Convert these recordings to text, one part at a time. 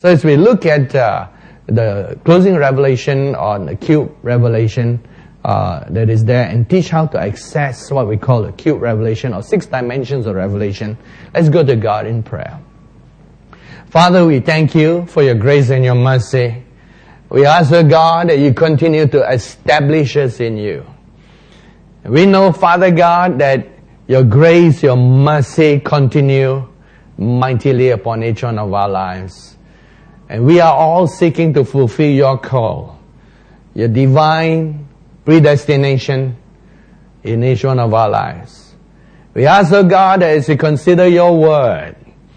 So as we look at the closing revelation on the cube revelation that is there, and teach how to access what we call the cube revelation or 6 dimensions of revelation, let's go to God in prayer. Father, we thank you for your grace and your mercy. We ask, O God, that you continue to establish us in you. We know, Father God, that your grace, your mercy continue mightily upon each one of our lives. And we are all seeking to fulfill your call, your divine predestination in each one of our lives. We ask, O God, that as we consider your word,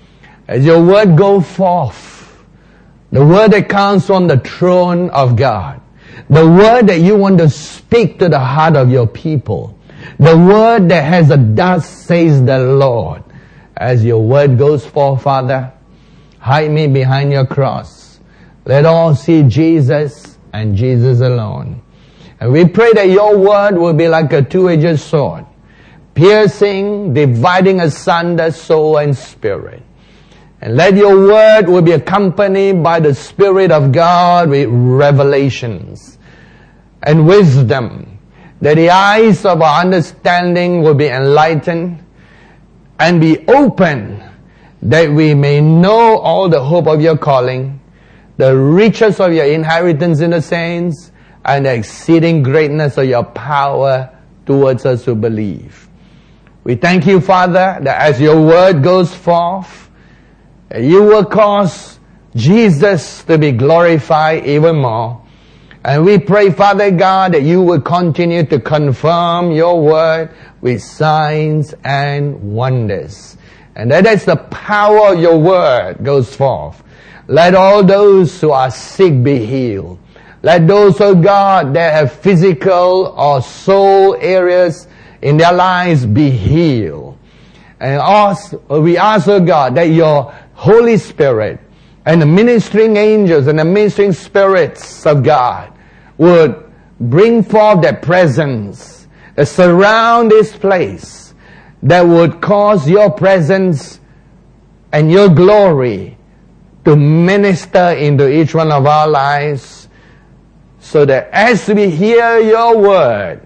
as your word go forth, the word that comes from the throne of God, the word that you want to speak to the heart of your people, the word that has a thus says the Lord, as your word goes forth, Father, hide me behind your cross. Let all see Jesus and Jesus alone. And we pray that your word will be like a two-edged sword, piercing, dividing asunder soul and spirit. And let your word will be accompanied by the Spirit of God with revelations and wisdom, that the eyes of our understanding will be enlightened and be open, that we may know all the hope of your calling, the riches of your inheritance in the saints, and the exceeding greatness of your power towards us who believe. We thank you, Father, that as your word goes forth, you will cause Jesus to be glorified even more. And we pray, Father God, that you will continue to confirm your word with signs and wonders. And that as the power of your word goes forth, let all those who are sick be healed. Let those, oh God, that have physical or soul areas in their lives be healed. And we ask, oh God, that your Holy Spirit and the ministering angels and the ministering spirits of God would bring forth their presence that surround this place, that would cause your presence and your glory to minister into each one of our lives, so that as we hear your word,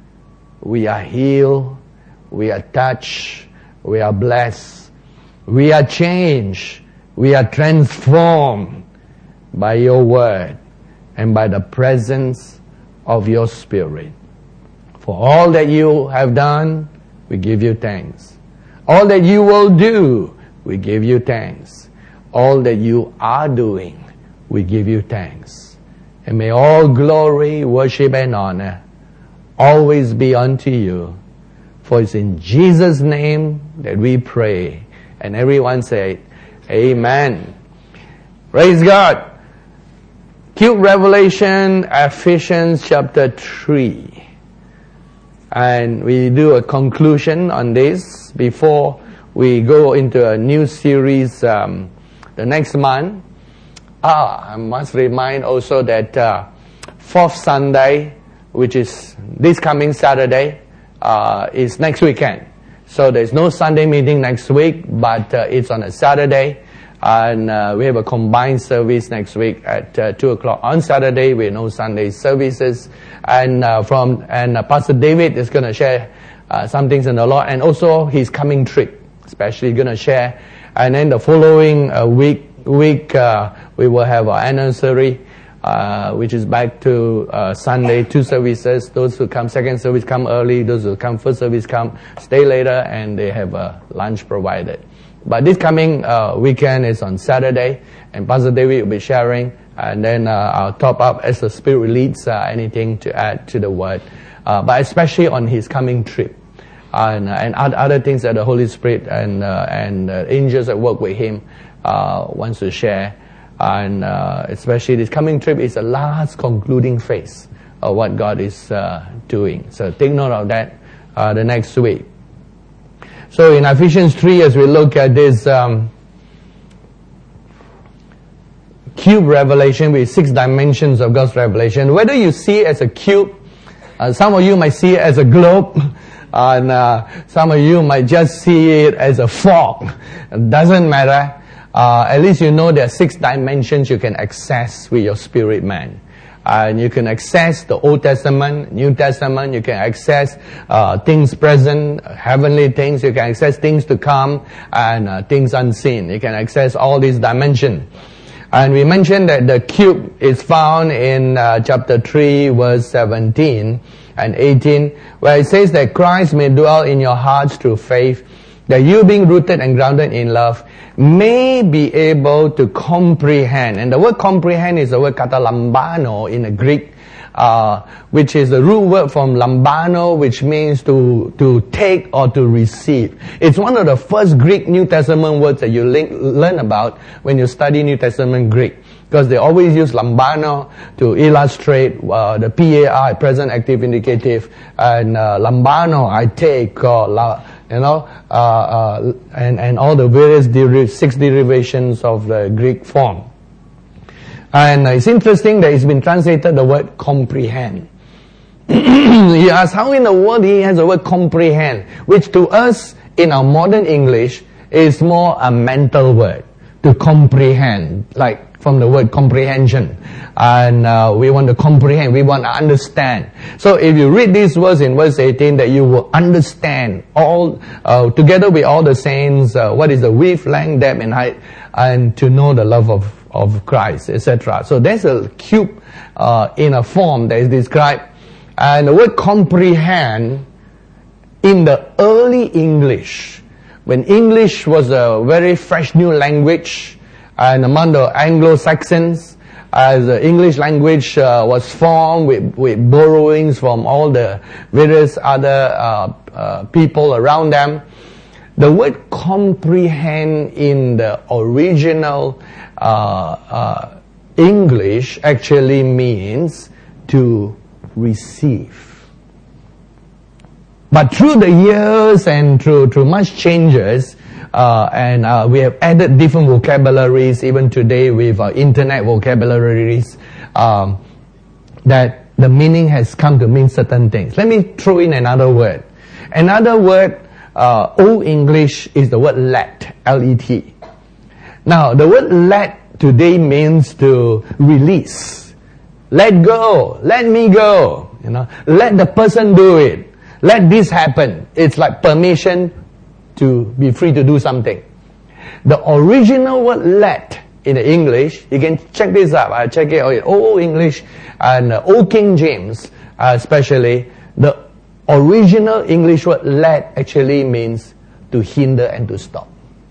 we are healed, we are touched, we are blessed, we are changed, we are transformed by your word and by the presence of your Spirit. For all that you have done, we give you thanks. All that you will do, we give you thanks. All that you are doing, we give you thanks. And may all glory, worship, and honor always be unto you. For it's in Jesus' name that we pray. And everyone say, Amen. Praise God. Cube Revelation, Ephesians chapter 3. And we do a conclusion on this before we go into a new series the next month. I must remind also that fourth Sunday, which is this coming Saturday, is next weekend. So there's no Sunday meeting next week, but it's on a Saturday. And we have a combined service next week at 2 o'clock on Saturday with no Sunday services. And Pastor David is going to share some things in the Lord, and also his coming trip, especially going to share. And then the following week we will have our anniversary, which is back to Sunday, 2 services. Those who come second service come early. Those who come first service come stay later, and they have a lunch provided. But this coming weekend is on Saturday, and Pastor David will be sharing, and then I'll top up as the Spirit leads anything to add to the word, but especially on his coming trip, and other things that the Holy Spirit and angels that work with him wants to share, and especially this coming trip is the last concluding phase of what God is doing. So take note of that the next week. So in Ephesians 3, as we look at this cube revelation with 6 dimensions of God's revelation, whether you see it as a cube, some of you might see it as a globe, and some of you might just see it as a fork. It doesn't matter. at least you know there are 6 dimensions you can access with your spirit man. And you can access the Old Testament, New Testament, you can access things present, heavenly things, you can access things to come, and things unseen. You can access all these dimensions. And we mentioned that the cube is found in chapter 3, verse 17 and 18, where it says that Christ may dwell in your hearts through faith, that you being rooted and grounded in love may be able to comprehend. And the word comprehend is the word katalambano in the Greek, which is the root word from lambano, which means to take or to receive. It's one of the first Greek New Testament words that you learn about when you study New Testament Greek. Because they always use lambano to illustrate the PAI, present active indicative, and lambano, I take, or and all the various 6 derivations of the Greek form. And it's interesting that it's been translated the word comprehend. You ask, how in the world he has the word comprehend, which to us in our modern English is more a mental word, to comprehend, like from the word comprehension. And we want to comprehend, we want to understand. So if you read these words in verse 18, that you will understand all, together with all the saints, what is the width, length, depth, and height, and to know the love of Christ, etc. So there's a cube in a form that is described. And the word comprehend in the early English, when English was a very fresh new language, and among the Anglo-Saxons, as the English language was formed with borrowings from all the various other people around them, the word comprehend in the original English actually means to receive. But through the years and through much changes, and we have added different vocabularies, even today with internet vocabularies, that the meaning has come to mean certain things. Let me throw in another word. Another word, Old English, is the word let, L-E-T. Now, the word let today means to release. Let go. Let me go. Let the person do it. Let this happen. It's like permission to be free to do something. The original word let in the English, you can check this up. I check it out. Old English and Old King James especially, the original English word let actually means to hinder and to stop.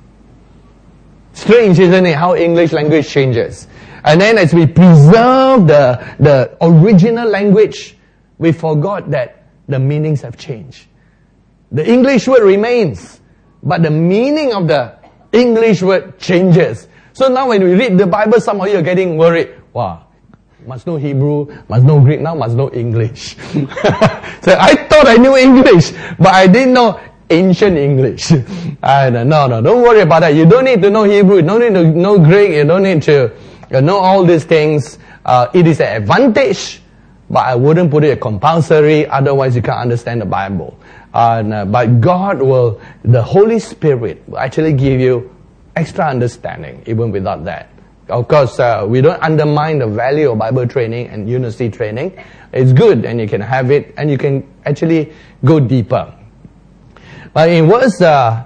Strange, isn't it, how English language changes. And then as we preserve the original language, we forgot that the meanings have changed. The English word remains, but the meaning of the English word changes. So now when we read the Bible, some of you are getting worried. Wow, must know Hebrew, must know Greek, now must know English. So I thought I knew English, but I didn't know ancient English. And no, don't worry about that. You don't need to know Hebrew, you don't need to know Greek, you don't need to know all these things. It is an advantage, but I wouldn't put it compulsory, otherwise you can't understand the Bible. But God will, the Holy Spirit will actually give you extra understanding even without that. Of course, we don't undermine the value of Bible training and university training. It's good and you can have it and you can actually go deeper. But in verse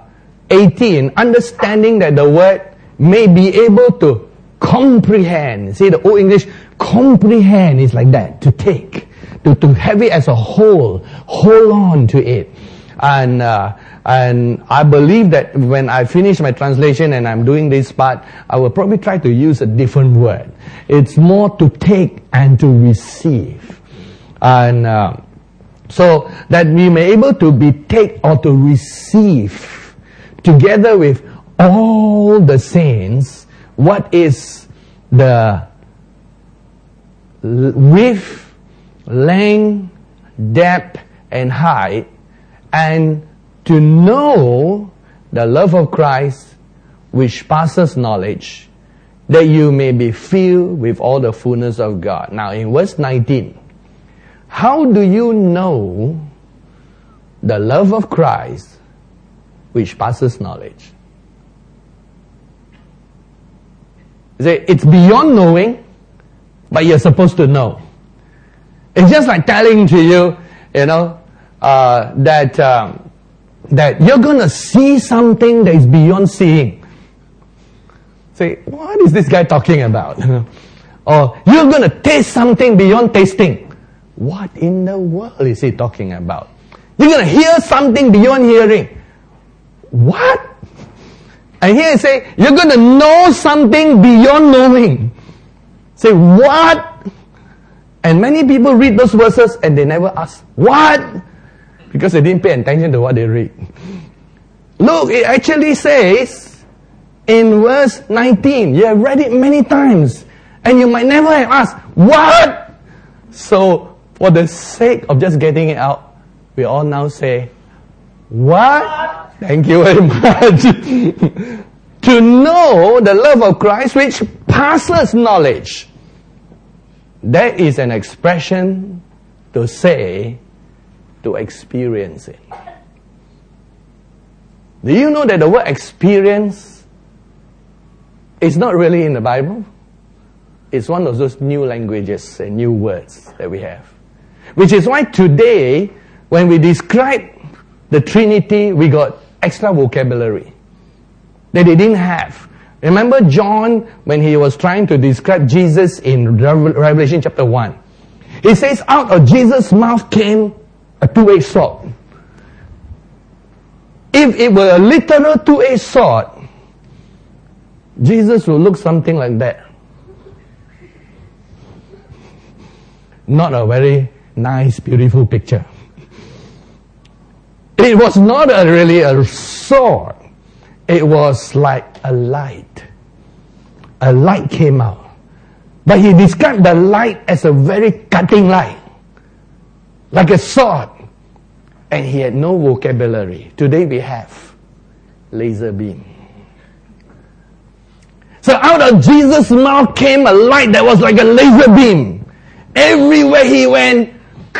18, understanding that the word may be able to comprehend. See, the Old English, comprehend is like that, to take, to have it as a whole, hold on to it. And I believe that when I finish my translation and I'm doing this part, I will probably try to use a different word. It's more to take and to receive. And so that we may able to be take or to receive together with all the saints what is the width, length, depth, and height, and to know the love of Christ which passes knowledge, that you may be filled with all the fullness of God. Now in verse 19, how do you know the love of Christ which passes knowledge? You say, it's beyond knowing, but you're supposed to know. It's just like telling to you, that you're going to see something that is beyond seeing. Say, what is this guy talking about? Or you're going to taste something beyond tasting. What in the world is he talking about? You're going to hear something beyond hearing. What? And here I say, you're going to know something beyond knowing. Say, what? And many people read those verses and they never ask, what? Because they didn't pay attention to what they read. Look, it actually says in verse 19, you have read it many times, and you might never have asked, what? So, for the sake of just getting it out, we all now say, what? Thank you very much. To know the love of Christ which passes knowledge. That is an expression to say, to experience it. Do you know that the word experience is not really in the Bible? It's one of those new languages and new words that we have. Which is why today, when we describe the Trinity, we got extra vocabulary that they didn't have. Remember John, when he was trying to describe Jesus in Revelation chapter 1. He says, out of Jesus' mouth came a two-edged sword. If it were a literal two-edged sword, Jesus would look something like that. Not a very nice, beautiful picture. It was not really a sword. It was like a light. A light came out. But he described the light as a very cutting light. Like a sword. And he had no vocabulary. Today we have laser beam. So out of Jesus' mouth came a light that was like a laser beam. Everywhere he went,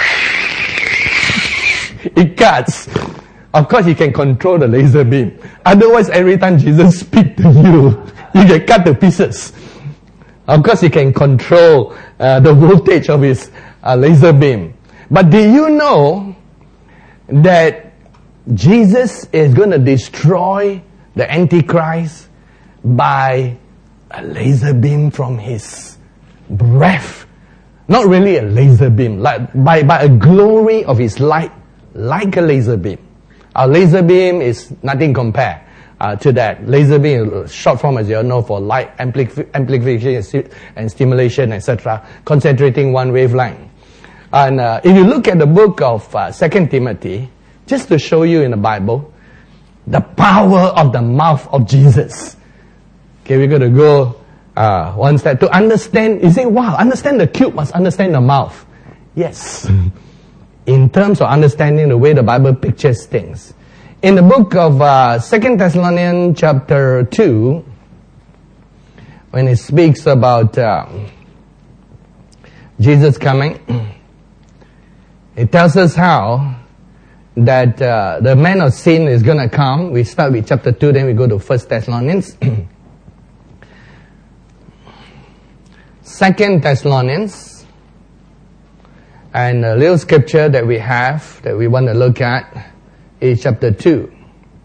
it cuts. Of course, he can control the laser beam. Otherwise, every time Jesus speaks to you, you get cut to pieces. Of course, he can control the voltage of his laser beam. But do you know that Jesus is going to destroy the Antichrist by a laser beam from his breath? Not really a laser beam, like by a glory of his light, like a laser beam. Our laser beam is nothing compared to that. Laser beam, short form as you all know, for light amplification and stimulation, etc., concentrating one wavelength. And if you look at the book of 2 Timothy, just to show you in the Bible, the power of the mouth of Jesus. Okay, we're going to go one step to understand. You say, wow, understand the cube, must understand the mouth. Yes. In terms of understanding the way the Bible pictures things. In the book of 2 Thessalonians chapter 2, when it speaks about Jesus coming, it tells us how that the man of sin is going to come. We start with chapter 2, then we go to 1 Thessalonians. 2 Thessalonians. And a little scripture that we have, that we want to look at, is chapter 2.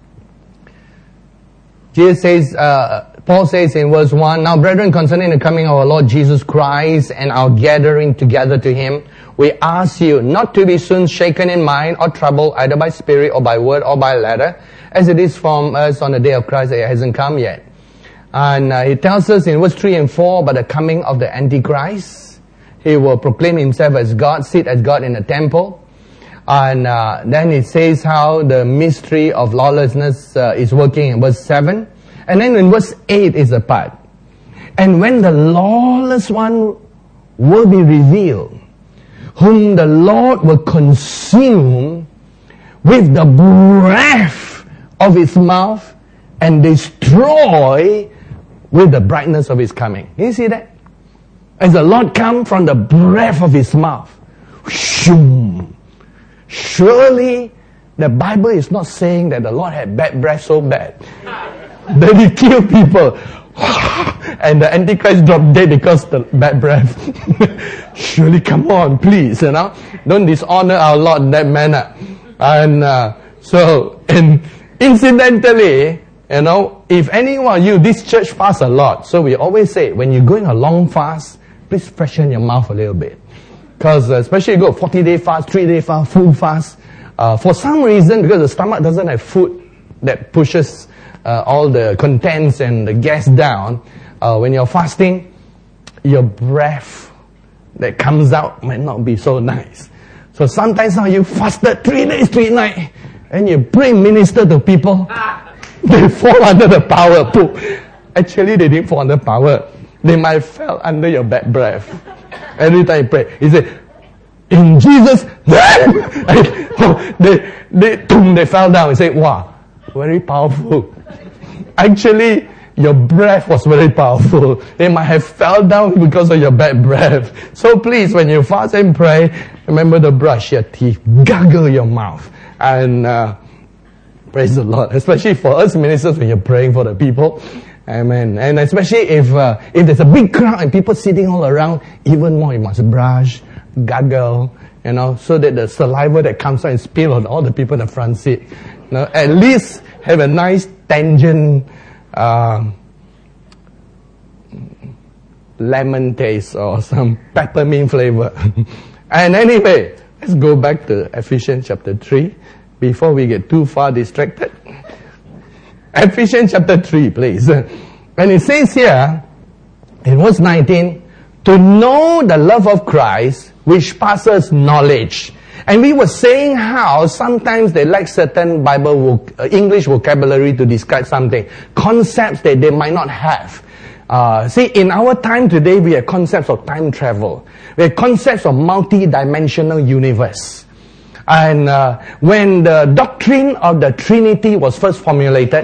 Jesus says, Paul says in verse 1, now brethren, concerning the coming of our Lord Jesus Christ and our gathering together to Him, we ask you not to be soon shaken in mind or troubled, either by spirit or by word or by letter, as it is from us on the day of Christ that it hasn't come yet. And he tells us in verse 3 and 4 about the coming of the Antichrist. He will proclaim himself as God, sit as God in the temple. And then it says how the mystery of lawlessness is working in verse 7. And then in verse 8 is the part. And when the lawless one will be revealed, whom the Lord will consume with the breath of His mouth and destroy with the brightness of His coming. You see that? As the Lord comes from the breath of His mouth. Shoom. Surely the Bible is not saying that the Lord had bad breath so bad that He killed people. and the Antichrist dropped dead because of the bad breath. Surely, come on, please, don't dishonor our Lord in that manner. And and incidentally, if any one of you, this church fasts a lot, so we always say, when you're going a long fast, please freshen your mouth a little bit. Because especially you go 40-day fast, 3-day fast, full fast, for some reason, because the stomach doesn't have food that pushes all the contents and the gas down, when you're fasting, your breath that comes out might not be so nice. So sometimes now you fasted 3 days, 3 nights, and you pray, minister to people, they fall under the power. Actually, they didn't fall under power. They might fell under your bad breath. Every time you pray, he said, in Jesus' name, they fell down. He said, wow, very powerful. Actually, your breath was very powerful. They might have fell down because of your bad breath. So please, when you fast and pray, remember to brush your teeth, gargle your mouth, and praise the Lord. Especially for us ministers when you're praying for the people. Amen. And especially if there's a big crowd and people sitting all around, even more you must brush, gargle, so that the saliva that comes out and spill on all the people in the front seat. At least have a nice tangent lemon taste or some peppermint flavor. And anyway, let's go back to Ephesians chapter 3 before we get too far distracted. Ephesians chapter 3, please. And it says here, in verse 19, to know the love of Christ, which passes knowledge. And we were saying how sometimes they lack certain English vocabulary to describe something. Concepts that they might not have. In our time today, we have concepts of time travel. We have concepts of multi-dimensional universe. And when the doctrine of the Trinity was first formulated,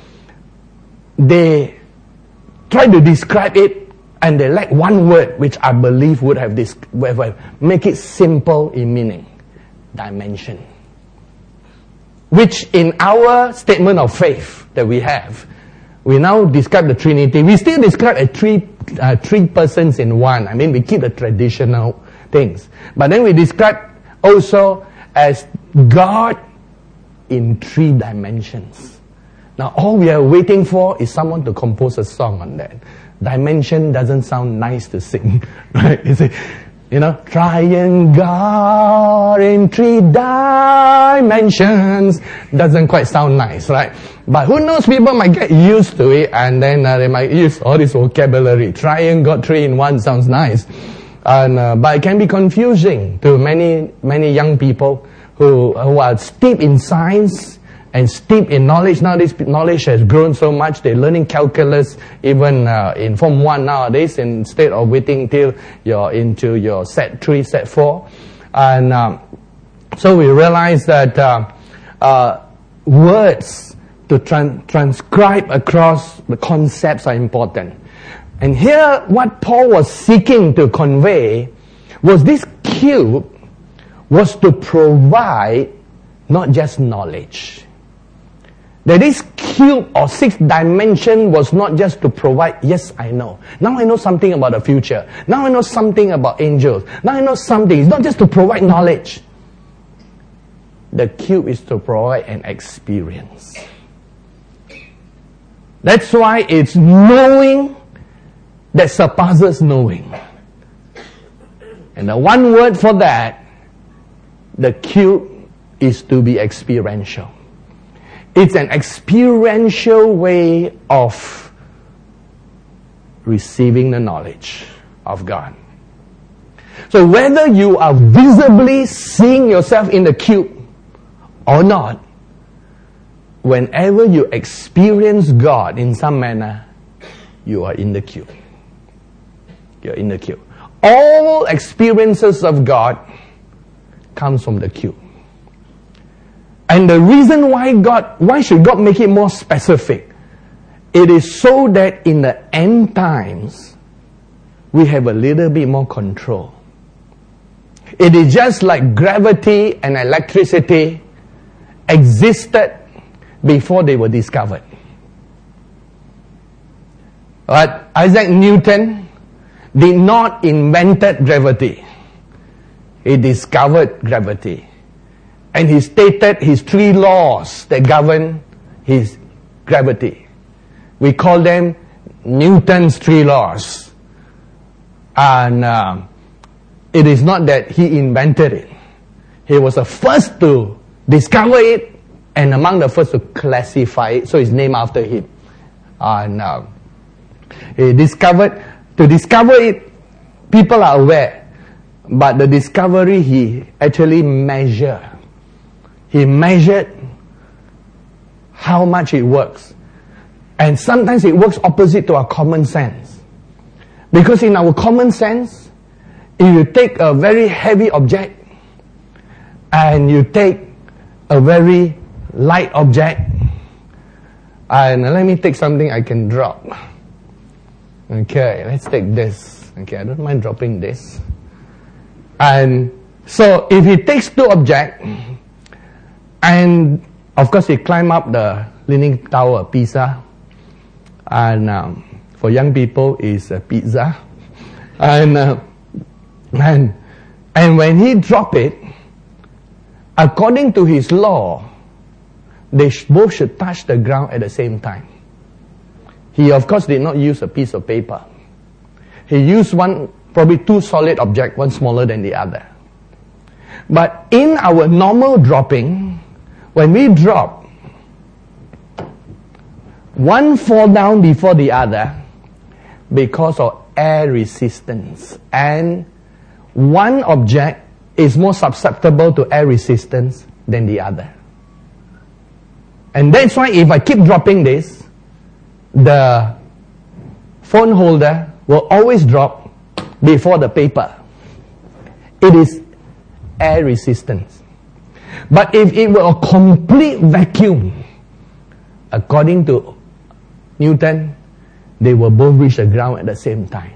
they tried to describe it, and they lacked one word, which I believe would have make it simple in meaning. Dimension. Which in our statement of faith that we have, we now describe the Trinity. We still describe three persons in one. We keep the traditional things. But then we describe also as God in 3 dimensions. Now all we are waiting for is someone to compose a song on that. Dimension doesn't sound nice to sing, right? Triune God in 3 dimensions doesn't quite sound nice, right? But who knows, people might get used to it, and then they might use all this vocabulary. Triune God 3 in 1 sounds nice. But it can be confusing to many young people who are steeped in science and steeped in knowledge. Now this knowledge has grown so much, they're learning calculus even in Form 1 nowadays, instead of waiting till you're into your Set 3, Set 4. And so we realize that words to transcribe across the concepts are important. And here what Paul was seeking to convey was this cube was to provide not just knowledge. That this cube or 6 dimension was not just to provide, yes, I know. Now I know something about the future. Now I know something about angels. Now I know something. It's not just to provide knowledge. The cube is to provide an experience. That's why it's knowing that surpasses knowing. And the one word for that, the cube, is to be experiential. It's an experiential way of receiving the knowledge of God. So whether you are visibly seeing yourself in the cube or not, whenever you experience God in some manner, you are in the cube. You're in the cube. All experiences of God comes from the cube. And the reason why should God make it more specific? It is so that in the end times, we have a little bit more control. It is just like gravity and electricity existed before they were discovered. But Isaac Newton did not invent gravity. He discovered gravity. And he stated his 3 laws that govern his gravity. We call them Newton's 3 laws. And it is not that he invented it. He was the first to discover it and among the first to classify it. So it's named after him. And he discovered, to discover it, people are aware. But the discovery he actually measured. He measured how much it works. And sometimes it works opposite to our common sense. Because in our common sense, if you take a very heavy object and you take a very light object, and let me take something I can drop. Okay, let's take this. Okay, I don't mind dropping this. And so if he takes 2 objects, and of course he climb up the Leaning Tower of Pisa, and for young people is pizza, and when he drop it, according to his law, they both should touch the ground at the same time. He of course did not use a piece of paper. He used probably 2 solid objects, one smaller than the other. But in our normal dropping, when we drop, one fall down before the other because of air resistance. And one object is more susceptible to air resistance than the other. And that's why if I keep dropping this, the phone holder will always drop before the paper. It is air resistance. But if it were a complete vacuum, according to Newton, they will both reach the ground at the same time.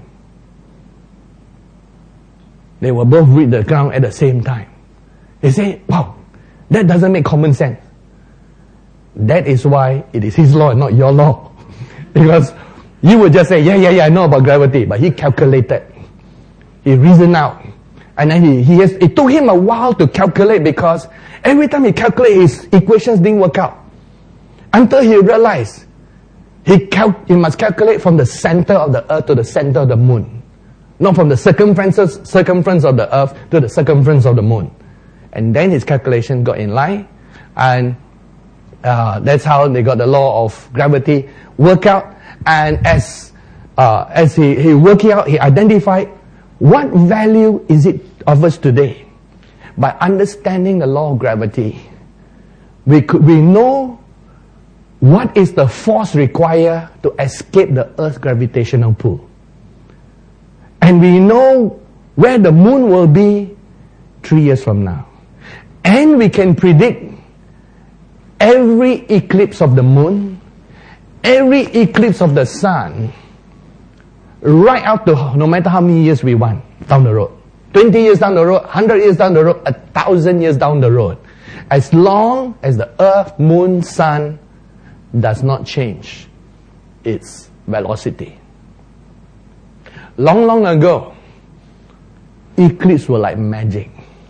They will both reach the ground at the same time. They say, wow, that doesn't make common sense. That is why it is his law and not your law. Because you would just say, yeah, I know about gravity. But he calculated. He reasoned out. And then it took him a while to calculate, because every time he calculated, his equations didn't work out. Until he realized he must calculate from the center of the earth to the center of the moon. Not from the circumference of the earth to the circumference of the moon. And then his calculation got in line. And that's how they got the law of gravity work out. And as he worked out, he identified what value is it of us today. By understanding the law of gravity, we know what is the force required to escape the Earth's gravitational pull. And we know where the moon will be 3 years from now. And we can predict every eclipse of the moon, every eclipse of the sun, right out to no matter how many years we want down the road. 20 years down the road, 100 years down the road, 1,000 years down the road. As long as the earth, moon, sun does not change its velocity. Long ago, eclipses were like magic.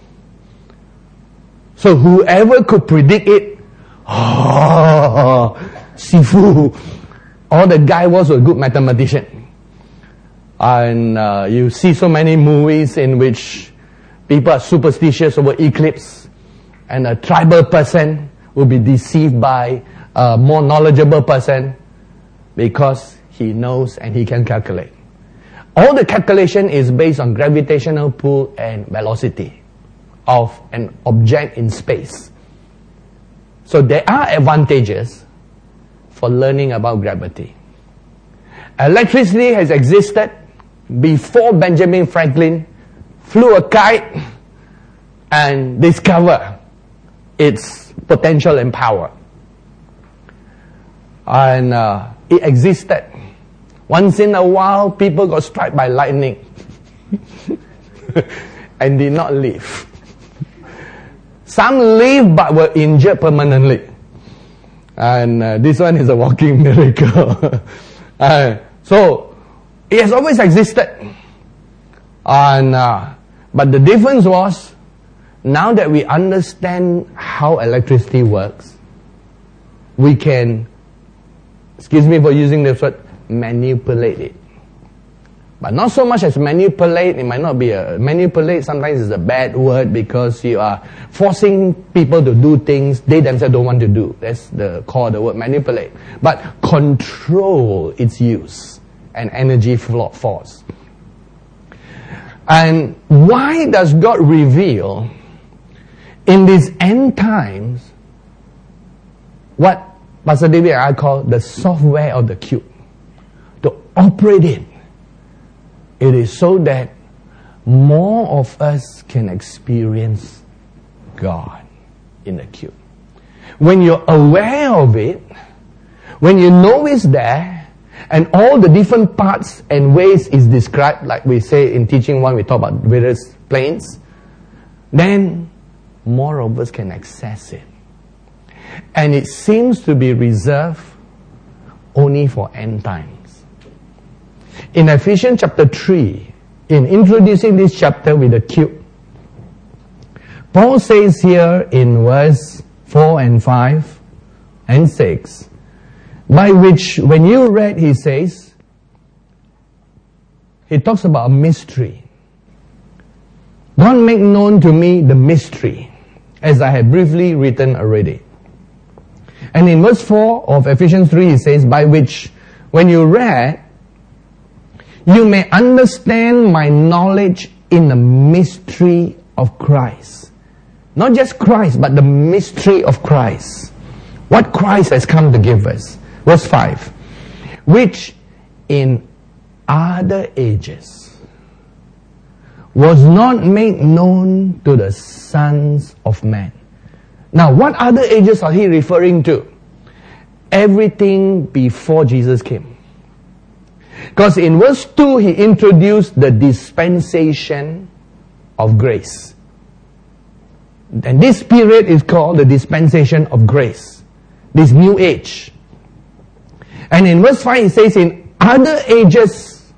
So whoever could predict it, Sifu, all the guy was a good mathematician. And you see so many movies in which people are superstitious over eclipse, and a tribal person will be deceived by a more knowledgeable person because he knows and he can calculate. All the calculation is based on gravitational pull and velocity of an object in space. So there are advantages for learning about gravity. Electricity has existed before Benjamin Franklin flew a kite and discovered its potential and power. And it existed. Once in a while, people got struck by lightning and did not live. Some lived but were injured permanently. And this one is a walking miracle. So So, it has always existed. And, but the difference was, now that we understand how electricity works, we can, excuse me for using this word, manipulate it. But not so much as manipulate. It might not be manipulate sometimes is a bad word, because you are forcing people to do things they themselves don't want to do. That's the core of the word, manipulate. But control its use and energy force. And why does God reveal in these end times what Pastor David and I call the software of the cube? To operate it. It is so that more of us can experience God in the cube. When you're aware of it, when you know it's there, and all the different parts and ways is described, like we say in teaching one, we talk about various planes, then more of us can access it. And it seems to be reserved only for end times. In Ephesians chapter 3, in introducing this chapter with the cube, Paul says here in verse 4 and 5 and 6, by which, when you read, he says, he talks about a mystery. God make known to me the mystery, as I have briefly written already. And in verse 4 of Ephesians 3, he says, by which, when you read, you may understand my knowledge in the mystery of Christ. Not just Christ, but the mystery of Christ. What Christ has come to give us. Verse 5. Which in other ages was not made known to the sons of men. Now, what other ages are he referring to? Everything before Jesus came. Because in verse 2, he introduced the dispensation of grace. And this period is called the dispensation of grace. This new age. And in verse 5, he says, in other ages,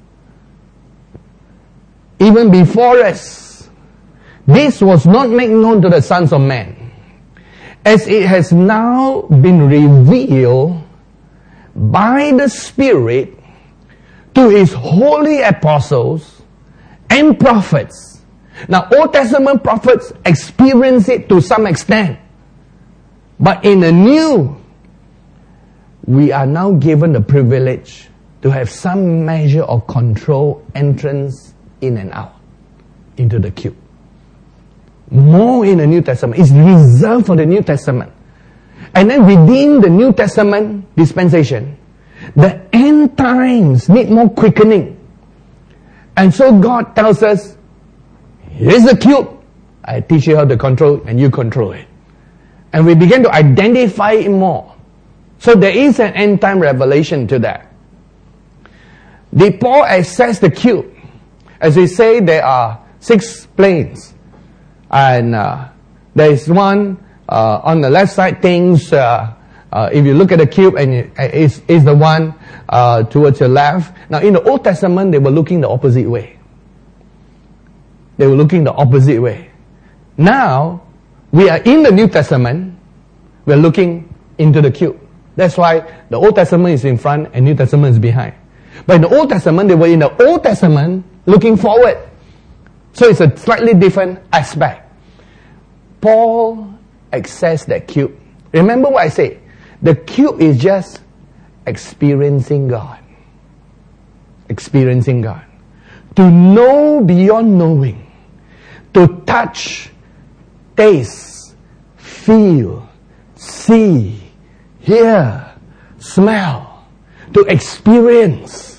even before us, this was not made known to the sons of men, as it has now been revealed by the Spirit to His holy apostles and prophets. Now, Old Testament prophets experience it to some extent. But in the new, we are now given the privilege to have some measure of control, entrance in and out into the cube. More in the New Testament. It's reserved for the New Testament. And then within the New Testament dispensation, the end times need more quickening. And so God tells us, here's the cube. I teach you how to control and you control it. And we begin to identify it more. So there is an end time revelation to that. Did Paul access the cube? As we say, there are 6 planes. And there is one on the left side, things, if you look at the cube, and is the one towards your left. Now in the Old Testament, they were looking the opposite way. They were looking the opposite way. Now, we are in the New Testament, we're looking into the cube. That's why the Old Testament is in front and New Testament is behind. But in the Old Testament, they were in the Old Testament looking forward. So it's a slightly different aspect. Paul accessed that cube. Remember what I said. The cube is just experiencing God. Experiencing God. To know beyond knowing. To touch, taste, feel, see, hear, smell. To experience.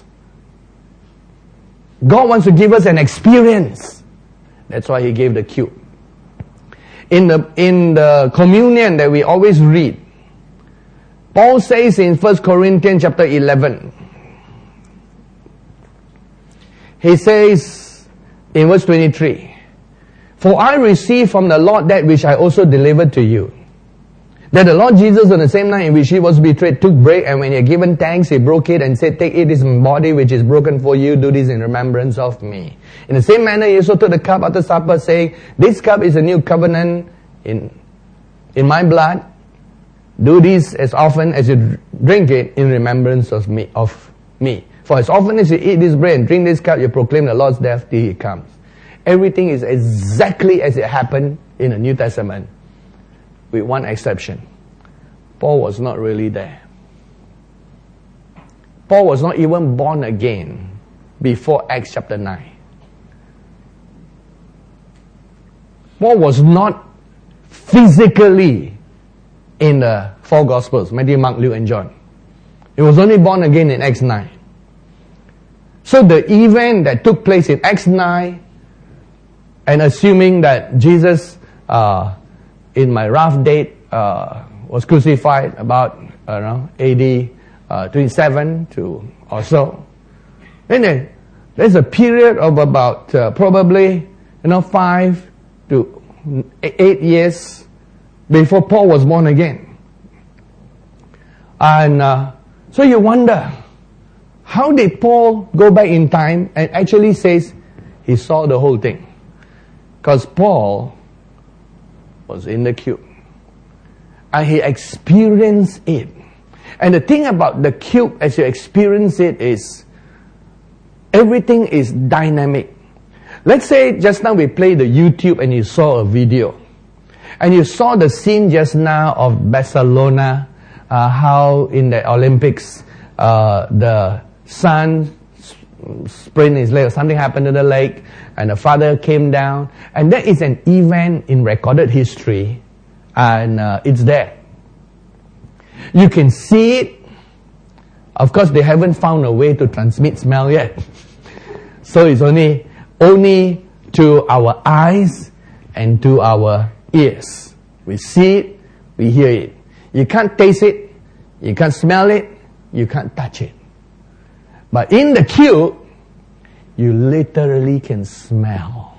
God wants to give us an experience. That's why He gave the cube. In the communion that we always read, Paul says in 1 Corinthians chapter 11, he says in verse 23, for I received from the Lord that which I also delivered to you, that the Lord Jesus on the same night in which he was betrayed took bread, and when he had given thanks, he broke it and said, "Take it, this is my body which is broken for you. Do this in remembrance of me." In the same manner, he also took the cup after supper, saying, "This cup is a new covenant in my blood. Do this as often as you drink it in remembrance of me. For as often as you eat this bread and drink this cup, you proclaim the Lord's death till he comes." Everything is exactly as it happened in the New Testament, with one exception. Paul was not really there. Paul was not even born again before Acts chapter 9. Paul was not physically in the four Gospels, Matthew, Mark, Luke, and John. He was only born again in Acts 9. So the event that took place in Acts 9, and assuming that Jesus, in my rough date, was crucified about AD 27 to or so. Then there's a period of about probably 5 to 8 years before Paul was born again. And so you wonder, how did Paul go back in time and actually says he saw the whole thing? Because Paul was in the cube. And he experienced it. And the thing about the cube as you experience it is, everything is dynamic. Let's say just now we played the YouTube and you saw a video. And you saw the scene just now of Barcelona, how in the Olympics, the son sprained his leg or something happened to the leg, and the father came down, and that is an event in recorded history, and it's there. You can see it. Of course, they haven't found a way to transmit smell yet, so it's only to our eyes and to our ears. We see it, we hear it. You can't taste it, you can't smell it, you can't touch it. But in the cube, you literally can smell,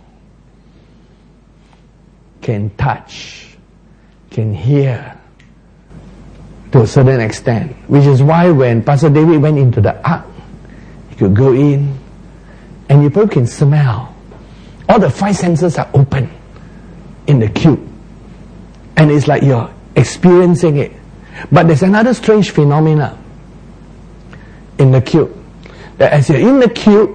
can touch, can hear to a certain extent. Which is why when Pastor David went into the ark, he could go in and you probably can smell. All the 5 senses are open in the cube. And it's like you're experiencing it. But there's another strange phenomena in the cube. That as you're in the cube,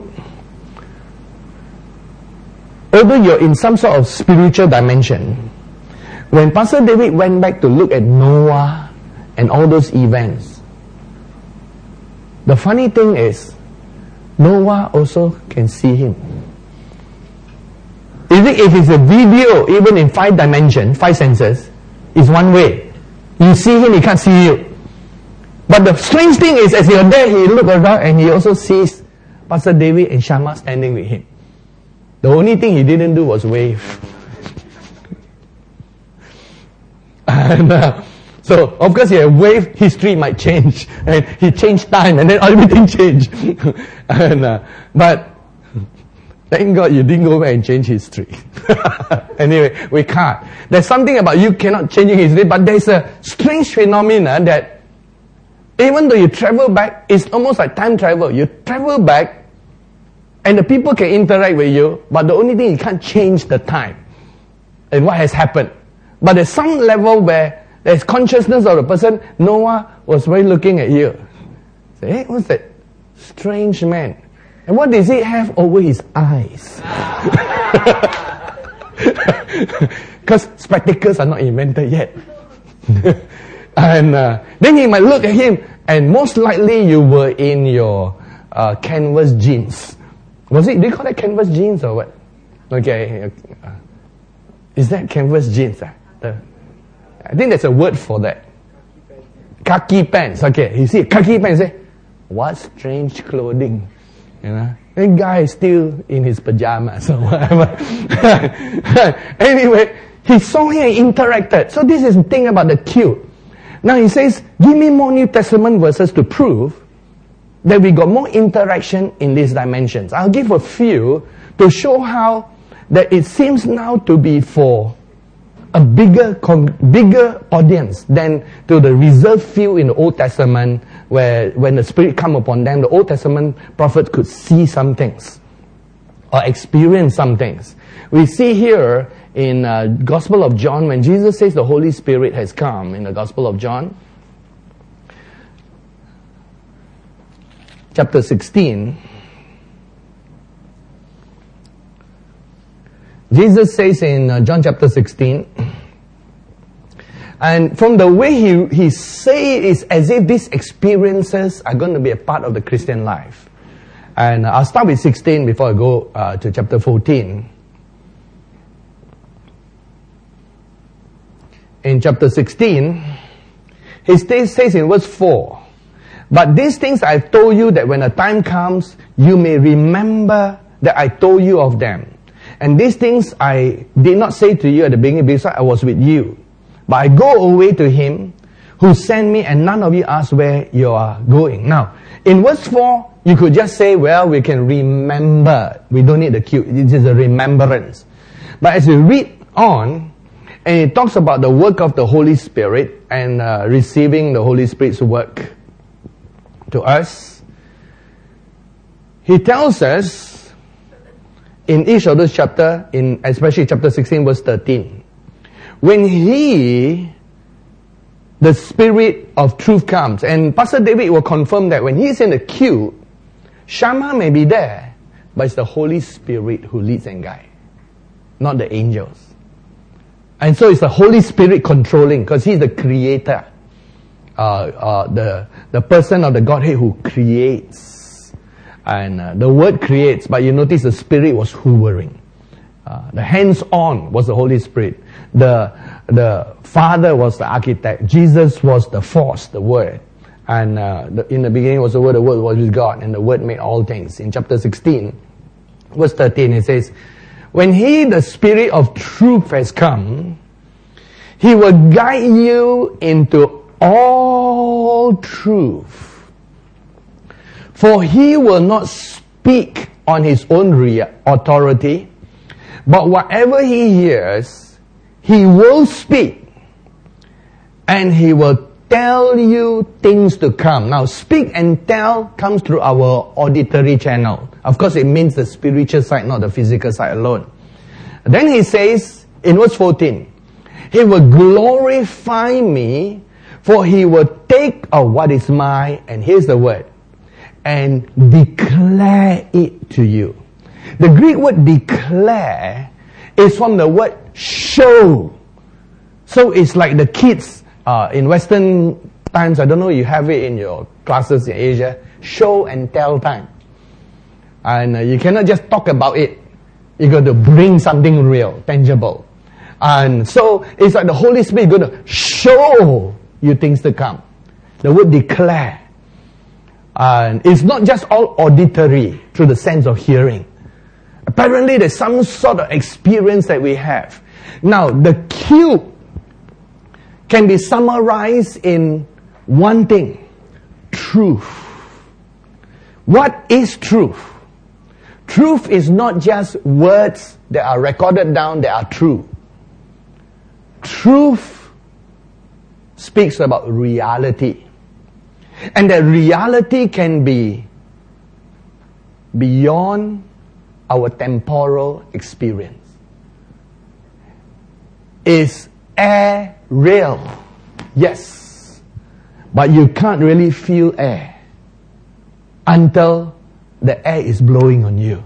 although you're in some sort of spiritual dimension, when Pastor David went back to look at Noah and all those events, the funny thing is, Noah also can see him. If it's a video, even in 5 dimensions, 5 senses, it's one way. You see him, he can't see you. But the strange thing is, as you're there, he looks around and he also sees Pastor David and Shama standing with him. The only thing he didn't do was wave. And so, of course, a wave, history might change. And he changed time and then everything changed. But thank God you didn't go back and change history. Anyway, we can't. There's something about you cannot change history, but there's a strange phenomenon that even though you travel back, it's almost like time travel. You travel back and the people can interact with you, but the only thing, you can't change the time and what has happened. But there's some level where there's consciousness of the person. Noah was very looking at you. Say, hey, what's that strange man? And what does he have over his eyes? Because spectacles are not invented yet. And then he might look at him, and most likely you were in your canvas jeans. Do you call that canvas jeans or what? Okay. Is that canvas jeans? I think there's a word for that. Khaki pants. Okay, you see khaki pants, say, what strange clothing. You know, the guy is still in his pajamas or whatever. Anyway, he saw him and interacted. So this is the thing about the cube. Now he says, give me more New Testament verses to prove that we got more interaction in these dimensions. I'll give a few to show how that it seems now to be for a bigger audience than to the reserved few in the Old Testament, where when the Spirit come upon them, the Old Testament prophets could see some things or experience some things. We see here in Gospel of John, when Jesus says the Holy Spirit has come, in the Gospel of John, chapter 16, Jesus says in John chapter 16, and from the way he say it is as if these experiences are going to be a part of the Christian life. And I'll start with 16 before I go to chapter 14. In chapter 16, he says in verse 4, "But these things I told you, that when the time comes, you may remember that I told you of them. And these things I did not say to you at the beginning, because I was with you. But I go away to him who sent me, and none of you ask where you are going." Now, in verse 4, you could just say, well, we can remember. We don't need the cue. It is a remembrance. But as you read on, and it talks about the work of the Holy Spirit and receiving the Holy Spirit's work to us, he tells us in each of those chapter, in especially chapter 16 verse 13, when the Spirit of truth comes, and Pastor David will confirm that when he's in the queue, Shammah may be there, but it's the Holy Spirit who leads and guides, not the angels. And so it's the Holy Spirit controlling, because he's the creator, the person of the Godhead who creates. And the word creates, but you notice the Spirit was hovering. The hands-on was the Holy Spirit. The Father was the architect. Jesus was the force, the Word. And in the beginning was the Word was with God, and the Word made all things. In chapter 16, verse 13, it says, "When he, the Spirit of truth, has come, he will guide you into all truth. For he will not speak on his own authority, but whatever he hears, he will speak, and he will tell you things to come." Now, speak and tell comes through our auditory channel. Of course, it means the spiritual side, not the physical side alone. Then he says, in verse 14, "He will glorify me, for he will take of what is mine," and here's the word, "and declare it to you." The Greek word declare is from the word show. So it's like the kids in Western times, I don't know, you have it in your classes in Asia, show and tell time. And you cannot just talk about it. You got to bring something real, tangible. And so it's like the Holy Spirit going to show you things to come. The word declare. And it's not just all auditory through the sense of hearing. Apparently there's some sort of experience that we have. Now, the cube can be summarized in one thing: truth. What is truth? Truth is not just words that are recorded down that are true. Truth speaks about reality. And that reality can be beyond our temporal experience. Is air real? Yes. But you can't really feel air until the air is blowing on you.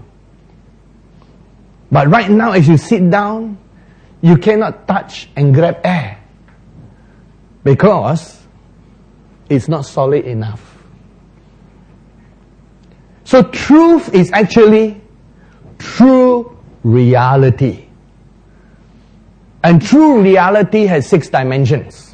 But right now, as you sit down, you cannot touch and grab air because it's not solid enough. So truth is actually true reality. And true reality has 6 dimensions.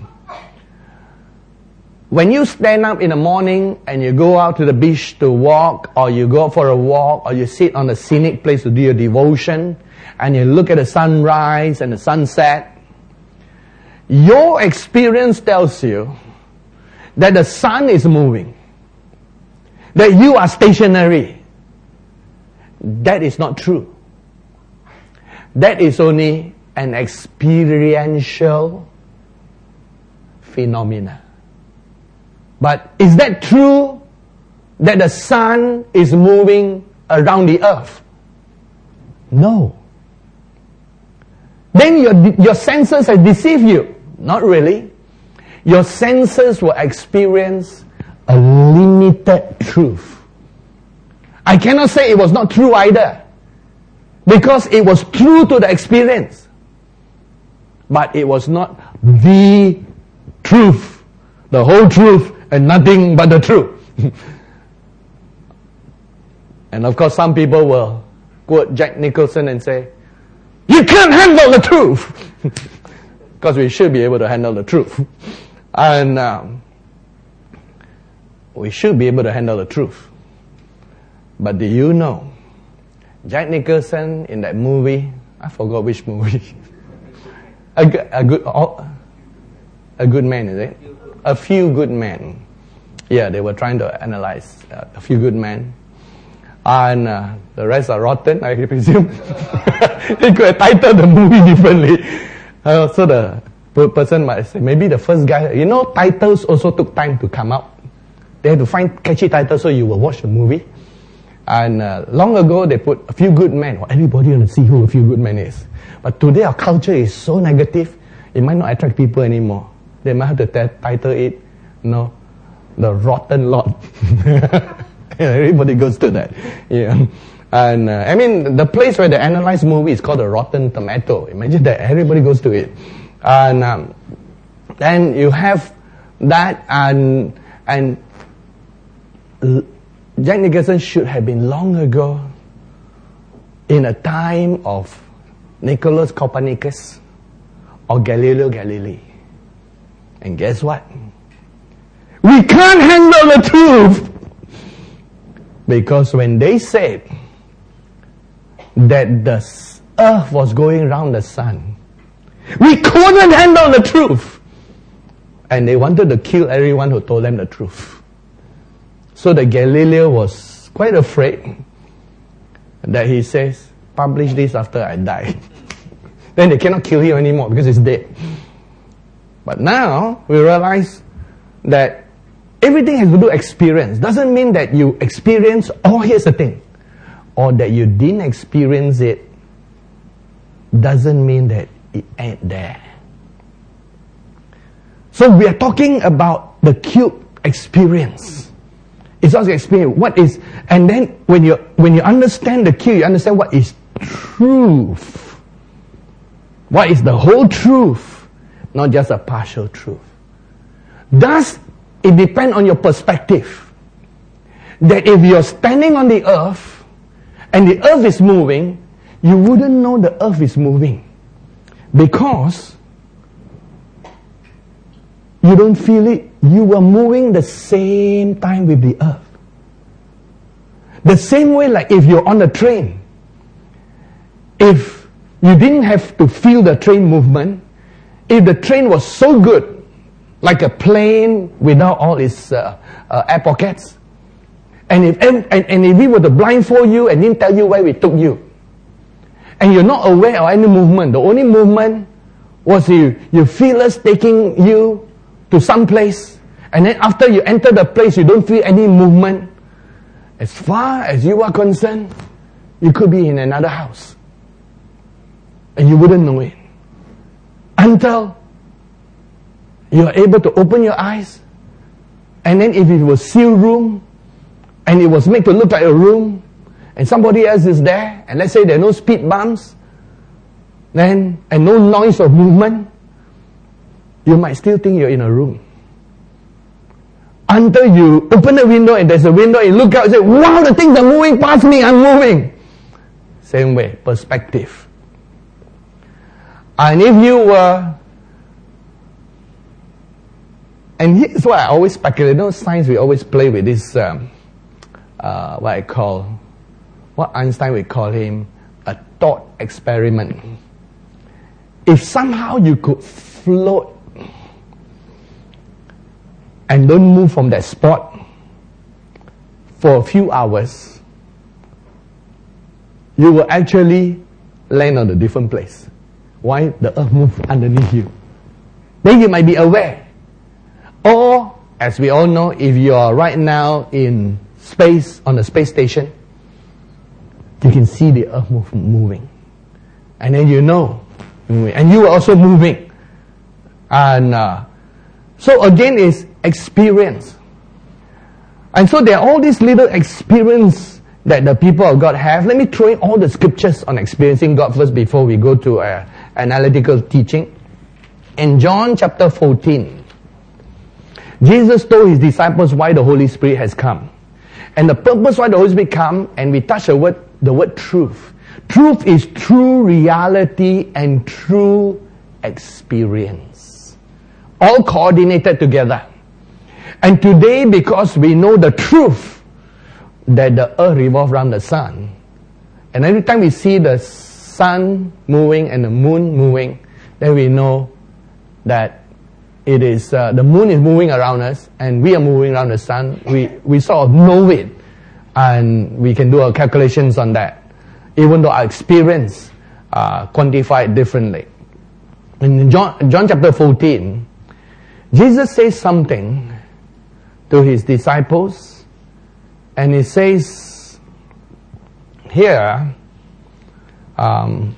When you stand up in the morning and you go out to the beach to walk, or you go for a walk, or you sit on a scenic place to do your devotion, and you look at the sunrise and the sunset, your experience tells you that the sun is moving, that you are stationary. That is not true. That is only an experiential phenomena. But is that true that the sun is moving around the earth? No. Then your senses have deceived you. Not really. Your senses will experience a limited truth. I cannot say it was not true either, because it was true to the experience, but it was not the truth, the whole truth, and nothing but the truth. And of course, some people will quote Jack Nicholson and say, "You can't handle the truth," because we should be able to handle the truth, and we should be able to handle the truth. But do you know, Jack Nicholson in that movie, I forgot which movie, a good man, is it? A Few Good Men. Yeah, they were trying to analyze A Few Good Men. And the rest are rotten, I presume. They could have titled the movie differently. So the person might say, maybe the first guy, titles also took time to come out. They had to find catchy titles so you will watch the movie. And long ago they put A Few Good Men. Well, everybody want to see who A Few Good Men is. But today our culture is so negative, it might not attract people anymore. They might have to title it, The Rotten Lot. Everybody goes to that. Yeah. And the place where they analyze movies is called the Rotten Tomato. Imagine that everybody goes to it. And then you have that, and Jack Nicholson should have been long ago in a time of Nicholas Copernicus or Galileo Galilei. And guess what? We can't handle the truth, because when they said that the earth was going around the sun, we couldn't handle the truth. And they wanted to kill everyone who told them the truth. So that Galileo was quite afraid that he says, publish this after I die. Then they cannot kill him anymore because he's dead. But now we realize that everything has to do with experience. Doesn't mean that you experience, here's the thing, or that you didn't experience it, doesn't mean that it ain't there. So we are talking about the cube experience. It's also experience. What is, and then when you understand the cube, you understand what is truth. What is the whole truth, not just a partial truth. Thus, it depends on your perspective. That if you're standing on the earth and the earth is moving, you wouldn't know the earth is moving, because you don't feel it. You were moving the same time with the earth. The same way, like if you're on a train, if you didn't have to feel the train movement, if the train was so good, like a plane without all its air pockets, and if we were to blindfold you and didn't tell you where we took you, and you're not aware of any movement, the only movement was you feel us taking you to some place, and then after you enter the place, you don't feel any movement. As far as you are concerned, you could be in another house, and you wouldn't know it until you are able to open your eyes, and then if it was sealed room, and it was made to look like a room, and somebody else is there, and let's say there are no speed bumps, and no noise of movement, you might still think you're in a room. Until you open the window and there's a window, and you look out and say, wow, the things are moving past me, I'm moving. Same way, perspective. And if you were, and here's what I always speculate, science, we always play with this, what Einstein would call him, a thought experiment. If somehow you could float and don't move from that spot for a few hours, you will actually land on a different place. why the earth moves underneath you. Then you might be aware. Or, as we all know, if you are right now in space, on a space station, you can see the earth moving. And then you know. And you are also moving. And so again is experience. And so there are all these little experience that the people of God have. Let me throw in all the scriptures on experiencing God first before we go to analytical teaching. In John chapter 14, Jesus told his disciples why the Holy Spirit has come. And the purpose why the Holy Spirit come, and we touch the word truth. Truth is true reality and true experience. All coordinated together. And today, because we know the truth that the earth revolves around the sun, and every time we see the sun moving and the moon moving, then we know that it is the moon is moving around us and we are moving around the sun. We sort of know it, and we can do our calculations on that, even though our experience quantify it differently. In John chapter 14, Jesus says something to his disciples, and he says here, I'm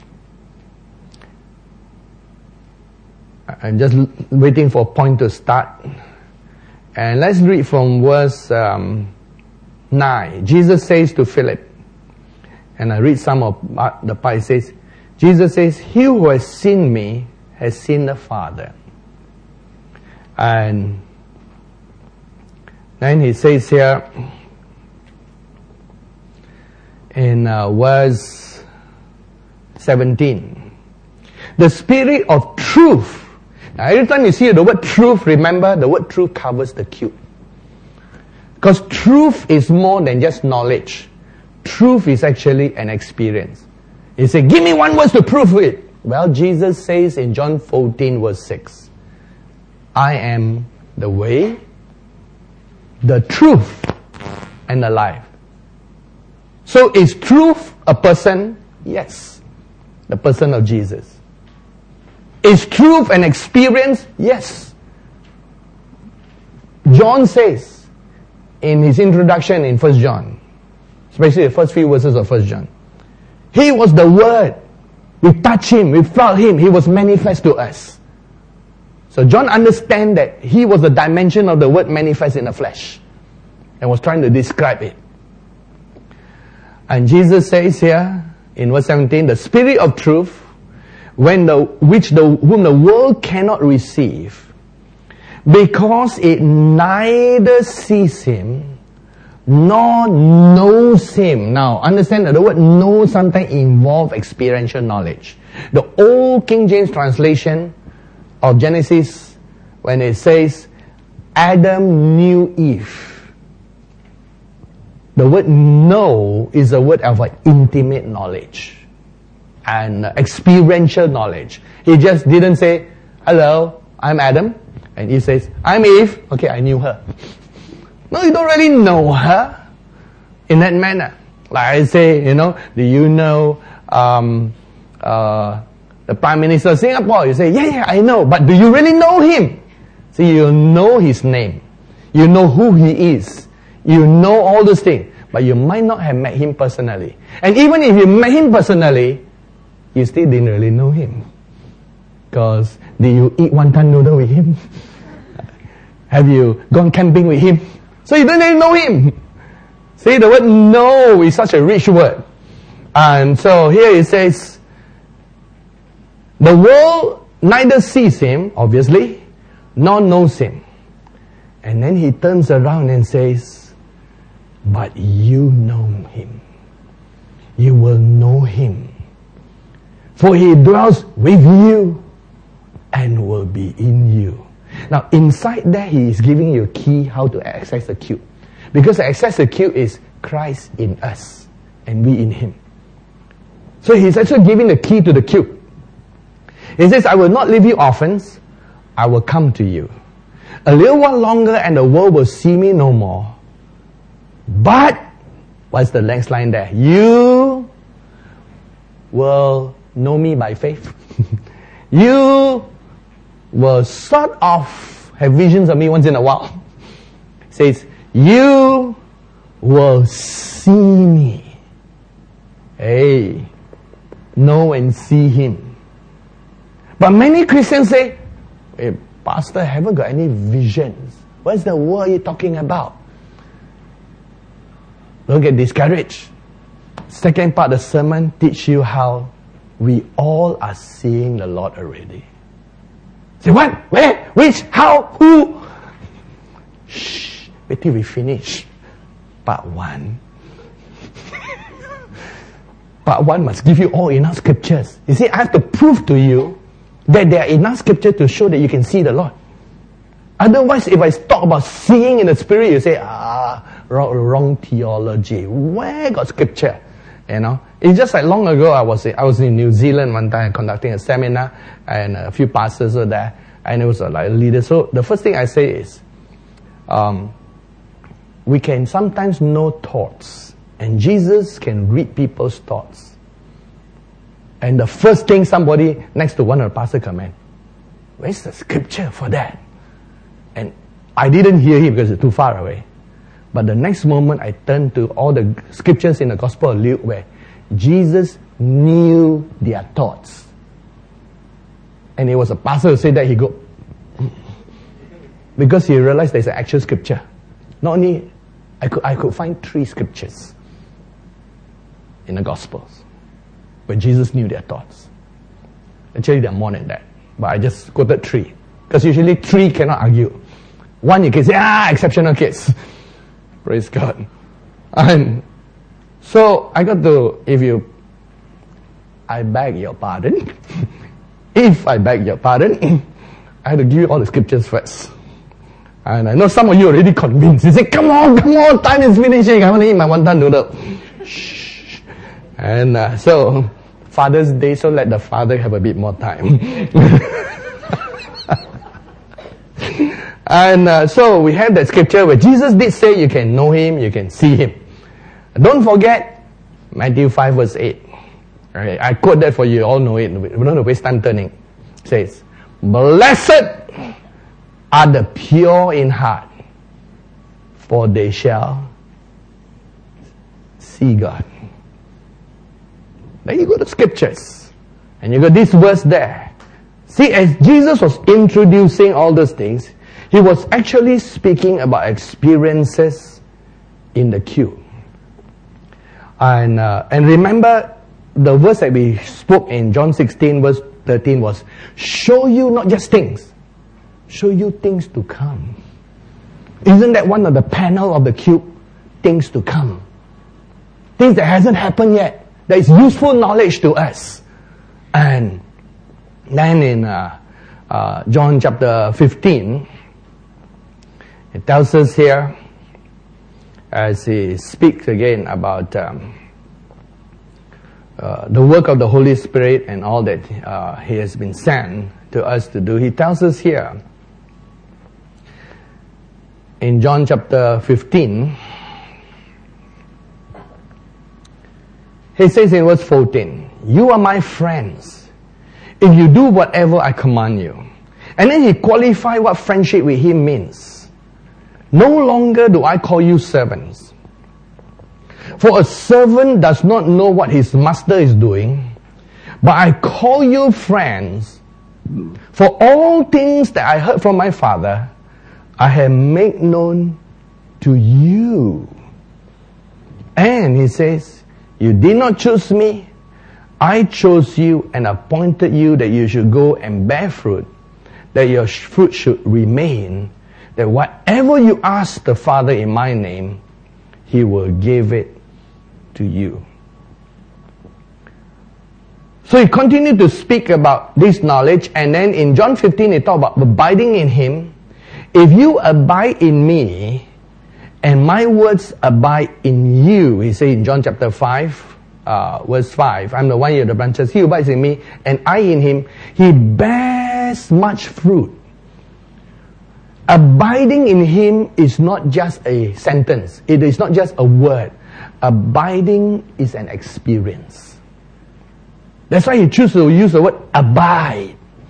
just waiting for a point to start, and let's read from verse 9. Jesus says to Philip, and I read some of the part. It says, Jesus says, "He who has seen me has seen the Father." And then he says here in verse 17, "The Spirit of truth." Now, every time you see the word truth, remember the word truth covers the cube. Because truth is more than just knowledge. Truth is actually an experience. You say, "Give me one word to prove it." Well, Jesus says in John 14 verse 6, "I am the way, the truth, and the life." So is truth a person? Yes. The person of Jesus. Is truth an experience? Yes. John says in his introduction in 1 John, especially the first few verses of 1 John, he was the Word. We touch him, we felt him, he was manifest to us. So John understands that he was the dimension of the Word manifest in the flesh, and was trying to describe it. And Jesus says here in verse 17, "The Spirit of truth, whom the world cannot receive, because it neither sees him nor knows him." Now, understand that the word "know" sometimes involves experiential knowledge. The old King James translation of Genesis, when it says, Adam knew Eve, the word "know" is a word of intimate knowledge and experiential knowledge. He just didn't say, "Hello, I'm Adam," and he says, "I'm Eve." Okay, I knew her. No, you don't really know her in that manner. Like I say, do you know the Prime Minister of Singapore? You say, yeah, I know. But do you really know him? See, you know his name. You know who he is. You know all those things. But you might not have met him personally. And even if you met him personally, you still didn't really know him. Because did you eat wonton noodle with him? Have you gone camping with him? So you don't even know him. See, the word "know" is such a rich word. And so here it says, the world neither sees him, obviously, nor knows him. And then he turns around and says, "But you know him. You will know him. For he dwells with you and will be in you." Now, inside there, he is giving you a key how to access the cube. Because to access the cube is Christ in us and we in him. So he's actually giving the key to the cube. He says, "I will not leave you orphans. I will come to you. A little while longer and the world will see me no more. But," what's the next line there? "You will know me by faith." You will sort of have visions of me once in a while. It says, you will see me. Hey, know and see him. But many Christians say, hey, Pastor, I haven't got any visions. What's the word you're talking about? Don't get discouraged. Second part of the sermon teach you how we all are seeing the Lord already. Say what? Where? Which? How? Who? Shh. Wait till we finish part 1. Part 1 must give you all enough scriptures. You see, I have to prove to you that there are enough scripture to show that you can see the Lord. Otherwise, if I talk about seeing in the spirit, you say, wrong theology. Where got scripture? You know, it's just like long ago I was in New Zealand one time conducting a seminar, and a few pastors were there, and it was like a leader. So the first thing I say is, we can sometimes know thoughts, and Jesus can read people's thoughts. And the first thing somebody next to one of the pastors comment, where's the scripture for that? And I didn't hear him because it's too far away. But the next moment I turned to all the scriptures in the Gospel of Luke where Jesus knew their thoughts. And it was a pastor who said that, he go, because he realized there's an actual scripture. Not only, I could find 3 scriptures in the Gospels where Jesus knew their thoughts. Actually, there are more than that. But I just quoted 3. Because usually 3 cannot argue. 1 you can say, exceptional case. Praise God. And so I got to, I beg your pardon. If I beg your pardon, I had to give you all the scriptures first. And I know some of you are already convinced. You say, come on, time is finishing. I want to eat my wonton noodle. Shh. And so, Father's Day, so let the father have a bit more time. And so we have that scripture where Jesus did say you can know him, you can see him. Don't forget Matthew 5 verse 8. Right, I quote that for you, all know it. We don't have to waste time turning. It says, blessed are the pure in heart, for they shall see God. Then you go to scriptures, and you got this verse there. See, as Jesus was introducing all those things, he was actually speaking about experiences in the queue. And remember, the verse that we spoke in John 16 verse 13 was, show you not just things, show you things to come. Isn't that one of the panel of the cube? Things to come. Things that hasn't happened yet. That is useful knowledge to us. And then in John chapter 15, it tells us here, as he speaks again about the work of the Holy Spirit and all that he has been sent to us to do. He tells us here, in John chapter 15, he says in verse 14, you are my friends if you do whatever I command you. And then he qualified what friendship with him means. No longer do I call you servants. For a servant does not know what his master is doing, but I call you friends. For all things that I heard from my Father, I have made known to you. And he says, you did not choose me, I chose you and appointed you that you should go and bear fruit, that your fruit should remain, that whatever you ask the Father in my name, he will give it to you. So he continued to speak about this knowledge, and then in John 15 he talked about abiding in him. If you abide in me, and my words abide in you, he said in John chapter 5, verse 5, I'm the one, you are the branches. He who abides in me, and I in him, he bears much fruit. Abiding in him is not just a sentence. It is not just a word. Abiding is an experience. That's why he chose to use the word abide.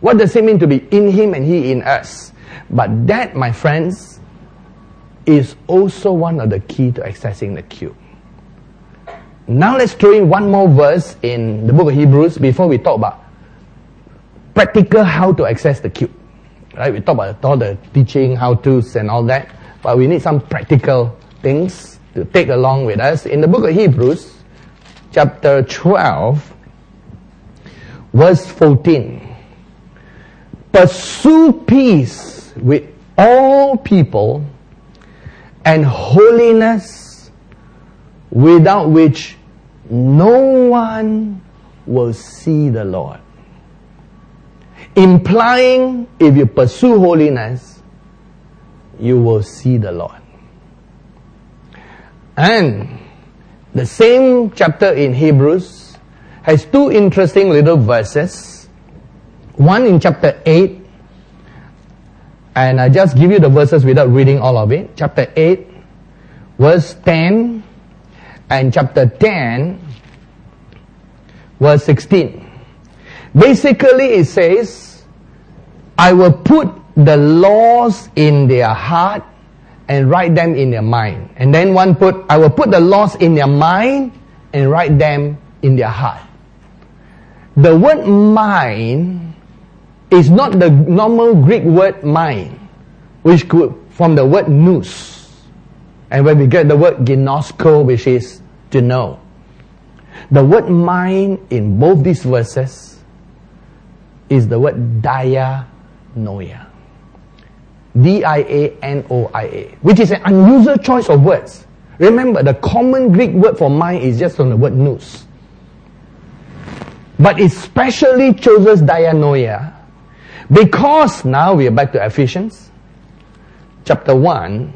What does it mean to be in Him and He in us? But that, my friends, is also one of the key to accessing the cube. Now let's throw in one more verse in the book of Hebrews before we talk about practical how to access the cube. Right? We talk about all the teaching, how-tos and all that, but we need some practical things to take along with us. In the book of Hebrews, chapter 12, verse 14. Pursue peace with all people and holiness, without which no one will see the Lord. Implying, if you pursue holiness, you will see the Lord. And the same chapter in Hebrews has two interesting little verses. One in chapter 8, and I just give you the verses without reading all of it. Chapter 8, verse 10, and chapter 10, verse 16. Basically it says, I will put the laws in their heart and write them in their mind. And then I will put the laws in their mind and write them in their heart. The word mind is not the normal Greek word mind, which could from the word nous. And when we get the word ginosko, which is to know. The word mind in both these verses is the word dianoia. D-I-A-N-O-I-A, which is an unusual choice of words. Remember, the common Greek word for mind is just from the word nous. But it specially chooses dianoia because now we are back to Ephesians chapter 1,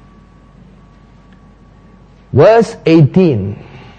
verse 18.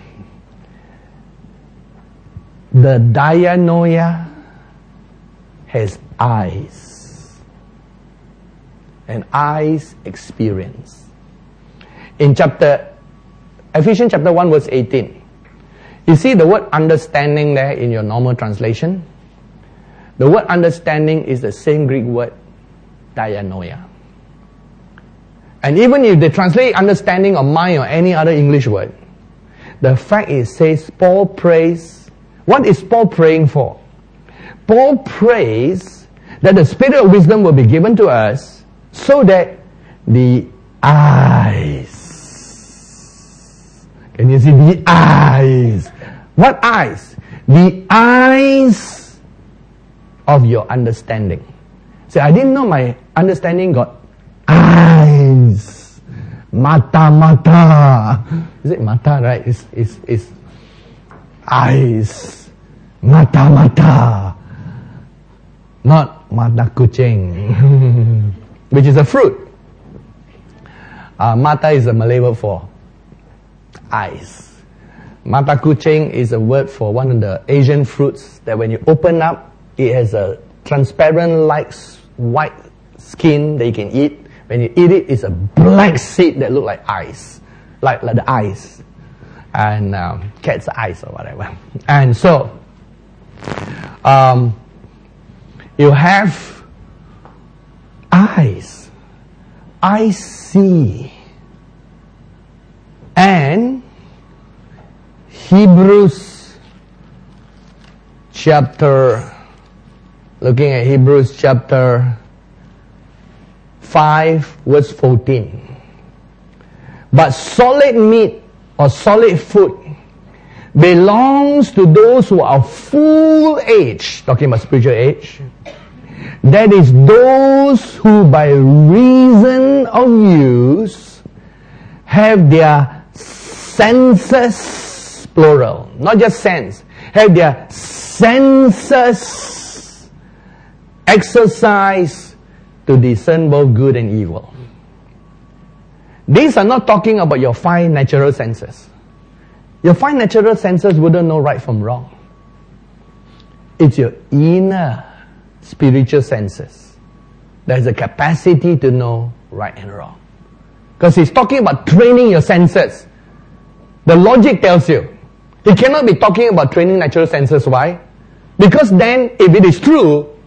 The dianoia has eyes, and eyes experience. In Ephesians chapter 1 verse 18, you see the word understanding there in your normal translation? The word understanding is the same Greek word dianoia. And even if they translate understanding or mind or any other English word, the fact it says Paul prays. What is Paul praying for? Paul prays that the spirit of wisdom will be given to us so that the eyes. Can you see the eyes? What eyes? The eyes of your understanding. Say, I didn't know my understanding got eyes. Mata. Is it mata, right? It's eyes. Mata. Not mata kucing, which is a fruit. Mata is a Malay word for eyes. Mata kucing is a word for one of the Asian fruits that when you open up, it has a transparent like white skin that you can eat. When you eat it, it's a black seed that look like eyes, like the eyes, and cat's eyes or whatever. And so, you have eyes. I see. And looking at Hebrews chapter 5 verse 14. But solid meat or solid food belongs to those who are full age, talking about spiritual age. That is those who by reason of use have their senses, plural, not just sense, have their senses exercised to discern both good and evil. These are not talking about your five natural senses. Your five natural senses wouldn't know right from wrong. It's your inner spiritual senses that has the capacity to know right and wrong. Because he's talking about training your senses. The logic tells you, he cannot be talking about training natural senses. Why? Because then, if it is true,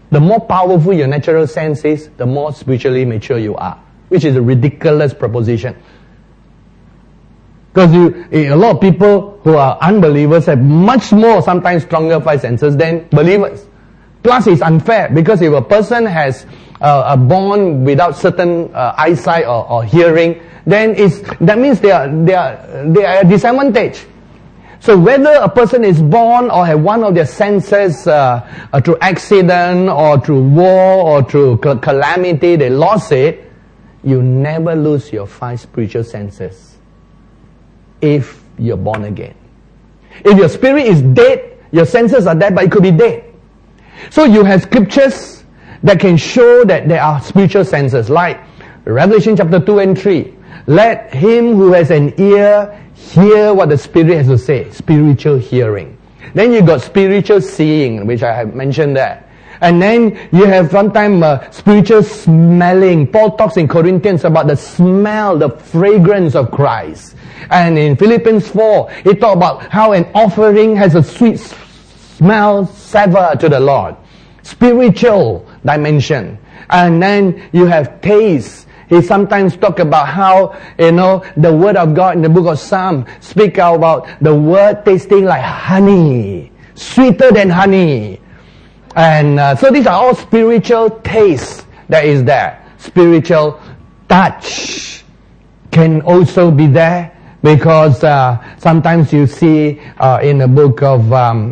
the more powerful your natural sense is, the more spiritually mature you are, which is a ridiculous proposition. Because a lot of people who are unbelievers have much more, sometimes stronger five senses than believers. Plus, it's unfair because if a person has born without certain eyesight or hearing, then that means they are disadvantaged. So whether a person is born or have one of their senses through accident or through war or through calamity, they lost it, you never lose your five spiritual senses if you're born again. If your spirit is dead, your senses are dead, but it could be dead. So you have scriptures that can show that there are spiritual senses, like Revelation chapter 2 and 3. Let him who has an ear hear what the Spirit has to say. Spiritual hearing. Then you got spiritual seeing, which I have mentioned there. And then you have sometimes spiritual smelling. Paul talks in Corinthians about the smell, the fragrance of Christ. And in Philippians 4, he talks about how an offering has a sweet smell, savor to the Lord. Spiritual dimension. And then you have taste. He sometimes talk about how, the word of God in the book of Psalm speak about the word tasting like honey, sweeter than honey. And so these are all spiritual tastes that is there. Spiritual touch can also be there because sometimes you see in the book of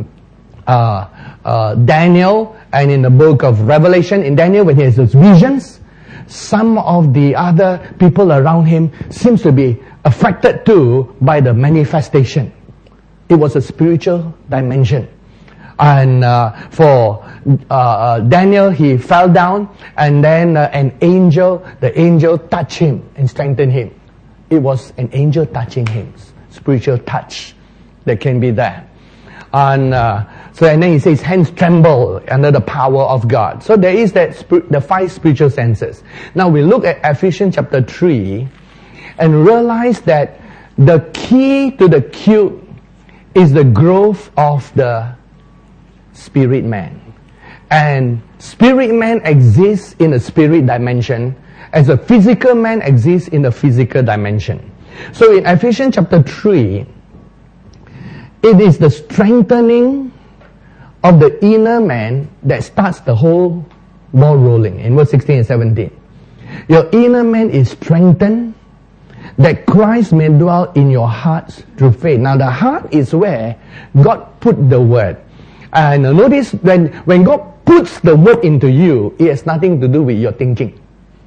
Daniel and in the book of Revelation, in Daniel when he has those visions, some of the other people around him seems to be affected too by the manifestation. It was a spiritual dimension. And for Daniel, he fell down, and then the angel touched him and strengthened him. It was an angel touching him, spiritual touch that can be there. And then he says, hands tremble under the power of God. So there is the five spiritual senses. Now we look at Ephesians chapter 3 and realize that the key to the cube is the growth of the spirit man. And spirit man exists in the spirit dimension as a physical man exists in the physical dimension. So in Ephesians chapter 3, it is the strengthening of the inner man that starts the whole ball rolling in verse 16 and 17. Your inner man is strengthened that Christ may dwell in your hearts through faith. Now the heart is where God put the word. And notice when God puts the word into you, it has nothing to do with your thinking.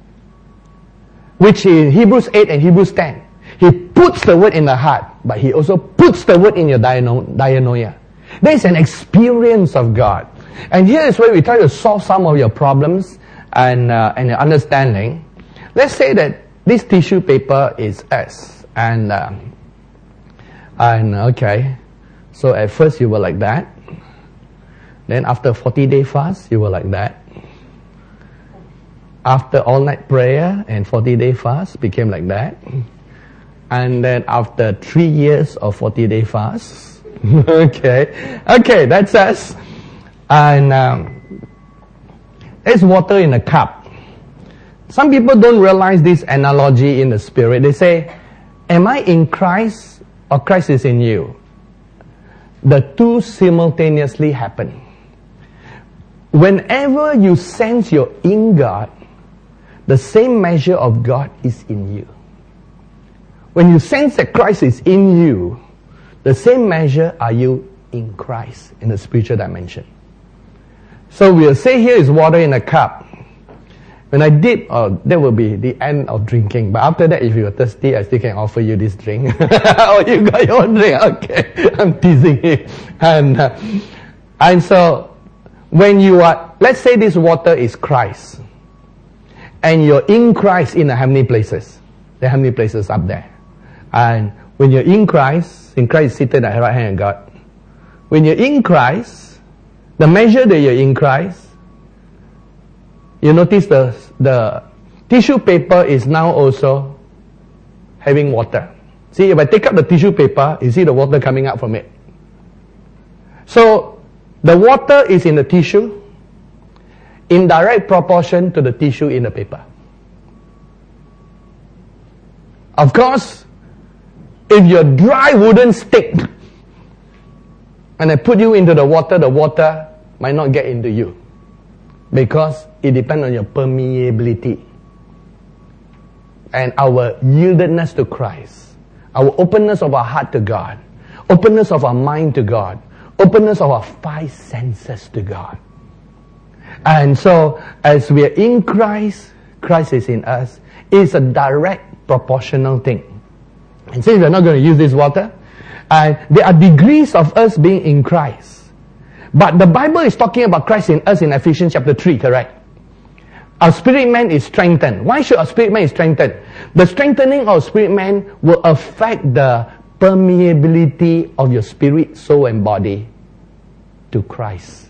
Which in Hebrews 8 and Hebrews 10, He puts the word in the heart, but He also puts the word in your dianoia. There is an experience of God. And here is where we try to solve some of your problems and your understanding. Let's say that this tissue paper is S. And okay, so at first you were like that. Then after 40-day fast, you were like that. After all-night prayer and 40-day fast, became like that. And then after 3 years of 40-day fast, okay, that's us. And there's water in a cup. Some people don't realize this analogy in the spirit. They say, am I in Christ or Christ is in you? The two simultaneously happen. Whenever you sense you're in God, the same measure of God is in you. When you sense that Christ is in you, the same measure are you in Christ in the spiritual dimension. So we'll say here is water in a cup. When I dip, that will be the end of drinking. But after that, if you're thirsty, I still can offer you this drink. Oh, you got your own drink. Okay, I'm teasing you. And so, when you are, let's say this water is Christ. And you're in Christ in the heavenly places. The heavenly places up there. And when you're in Christ is seated at the right hand of God. When you're in Christ, the measure that you're in Christ, you notice the tissue paper is now also having water. See, if I take up the tissue paper, you see the water coming out from it. So, the water is in the tissue. in direct proportion to the tissue in the paper. Of course, if your dry wooden stick and I put you into the water might not get into you, because it depends on your permeability and our yieldedness to Christ, our openness of our heart to God, openness of our mind to God, openness of our 5 senses to God. And so, as we are in Christ, Christ is in us. It's a direct proportional thing. And since we're not going to use this water, and there are degrees of us being in Christ. But the Bible is talking about Christ in us in Ephesians chapter 3, correct? Our spirit man is strengthened. Why should our spirit man be strengthened? The strengthening of spirit man will affect the permeability of your spirit, soul and body to Christ.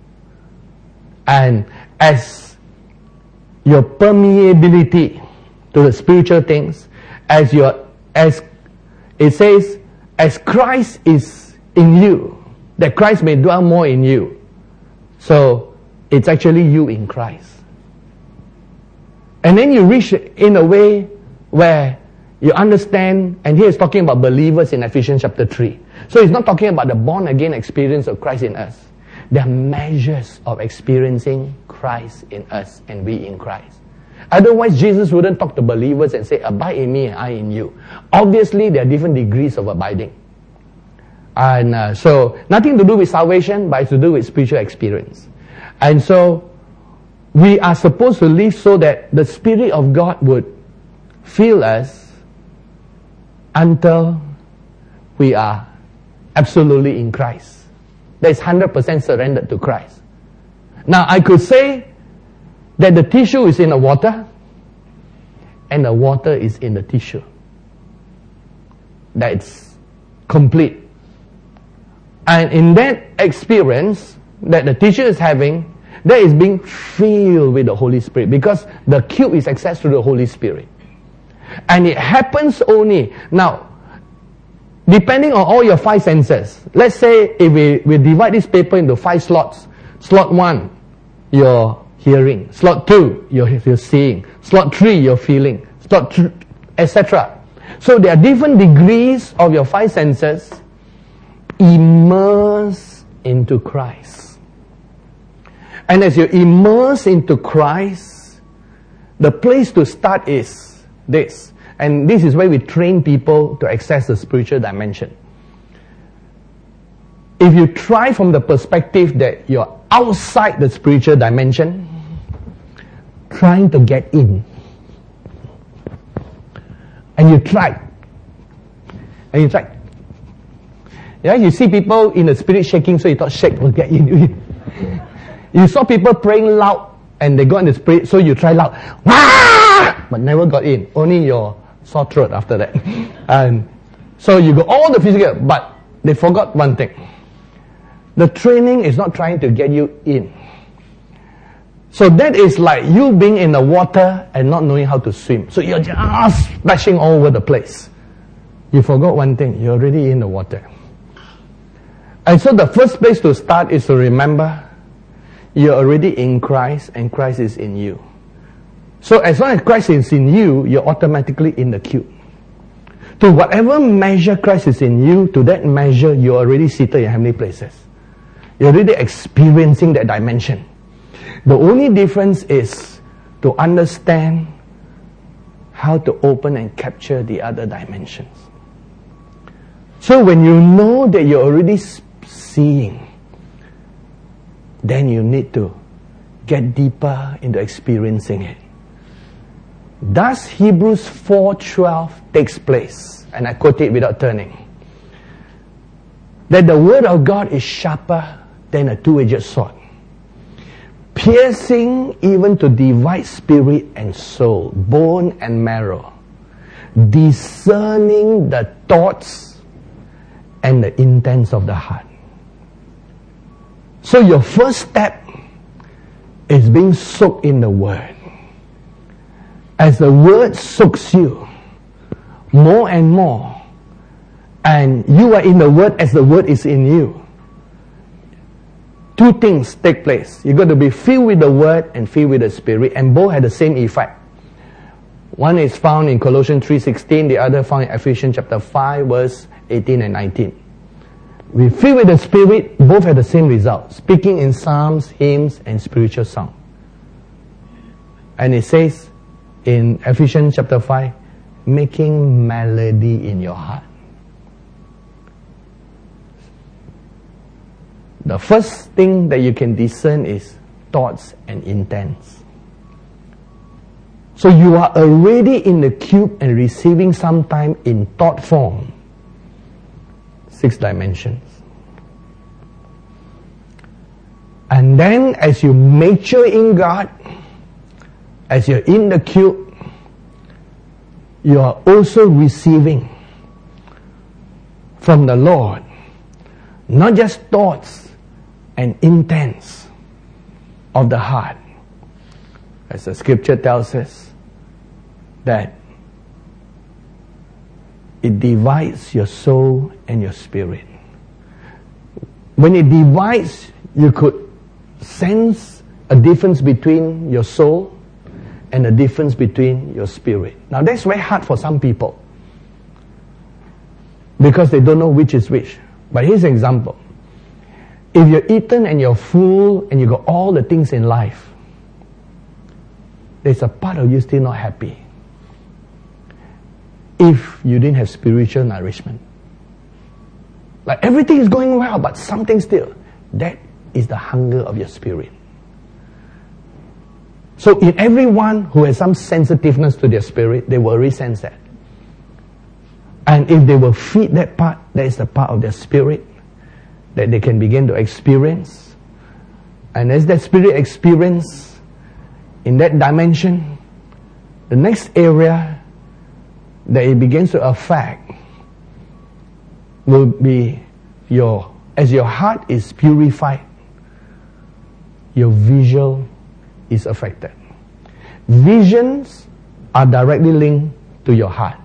And as your permeability to the spiritual things, as it says, as Christ is in you, that Christ may dwell more in you. So it's actually you in Christ. And then you reach in a way where you understand, and here it's talking about believers in Ephesians chapter 3. So it's not talking about the born again experience of Christ in us. There are measures of experiencing Christ in us and we in Christ. Otherwise, Jesus wouldn't talk to believers and say, abide in me and I in you. Obviously, there are different degrees of abiding. And so, nothing to do with salvation, but it's to do with spiritual experience. And so, we are supposed to live so that the Spirit of God would fill us until we are absolutely in Christ. That is 100% surrendered to Christ. Now, I could say that the tissue is in the water and the water is in the tissue. That's complete. And in that experience that the tissue is having, that is being filled with the Holy Spirit, because the cube is accessed to the Holy Spirit. And it happens only, now, depending on all your 5 senses. Let's say if we divide this paper into 5 slots. Slot 1, you're hearing. Slot 2, you're seeing. Slot 3, you're feeling. Slot 3, etc. So there are different degrees of your 5 senses immersed into Christ. And as you immerse into Christ, the place to start is this. And this is where we train people to access the spiritual dimension. If you try from the perspective that you're outside the spiritual dimension, trying to get in, and you try, yeah, you see people in the spirit shaking, so you thought shake will get in. You saw people praying loud, and they got in the spirit, so you try loud, Wah! But never got in. Only your sore throat after that. And so you got all the physical, but they forgot one thing. The training is not trying to get you in. So that is like you being in the water and not knowing how to swim. So you're just splashing all over the place. You forgot one thing. You're already in the water. And so the first place to start is to remember you're already in Christ and Christ is in you. So as long as Christ is in you, you're automatically in the cube. To whatever measure Christ is in you, to that measure you're already seated in heavenly places. You're already experiencing that dimension. The only difference is to understand how to open and capture the other dimensions. So when you know that you're already seeing, then you need to get deeper into experiencing it. Thus Hebrews 4:12 takes place, and I quote it without turning. That the word of God is sharper than a two-edged sword, piercing even to divide spirit and soul, bone and marrow, discerning the thoughts and the intents of the heart. So your first step is being soaked in the Word. As the Word soaks you more and more, and you are in the Word as the Word is in you, two things take place. You got to be filled with the Word and filled with the Spirit, and both have the same effect. One is found in Colossians 3:16, the other found in Ephesians chapter 5, verse 18 and 19. We filled with the Spirit, both have the same result. Speaking in psalms, hymns, and spiritual song. And it says in Ephesians chapter 5, making melody in your heart. The first thing that you can discern is thoughts and intents. So you are already in the cube and receiving sometime in thought form. 6 dimensions. And then as you mature in God, as you're in the cube, you are also receiving from the Lord, not just thoughts and intents of the heart. As the scripture tells us, that it divides your soul and your spirit. When it divides, you could sense a difference between your soul and a difference between your spirit. Now that's very hard for some people, because they don't know which is which. But here's an example. If you're eaten and you're full and you got all the things in life, there's a part of you still not happy if you didn't have spiritual nourishment. Like everything is going well, but something still. That is the hunger of your spirit. So in everyone who has some sensitiveness to their spirit, they will already sense that. And if they will feed that part, that is the part of their spirit that they can begin to experience. And as that spirit experience in that dimension, the next area that it begins to affect will be as your heart is purified, your visual is affected. Visions are directly linked to your heart.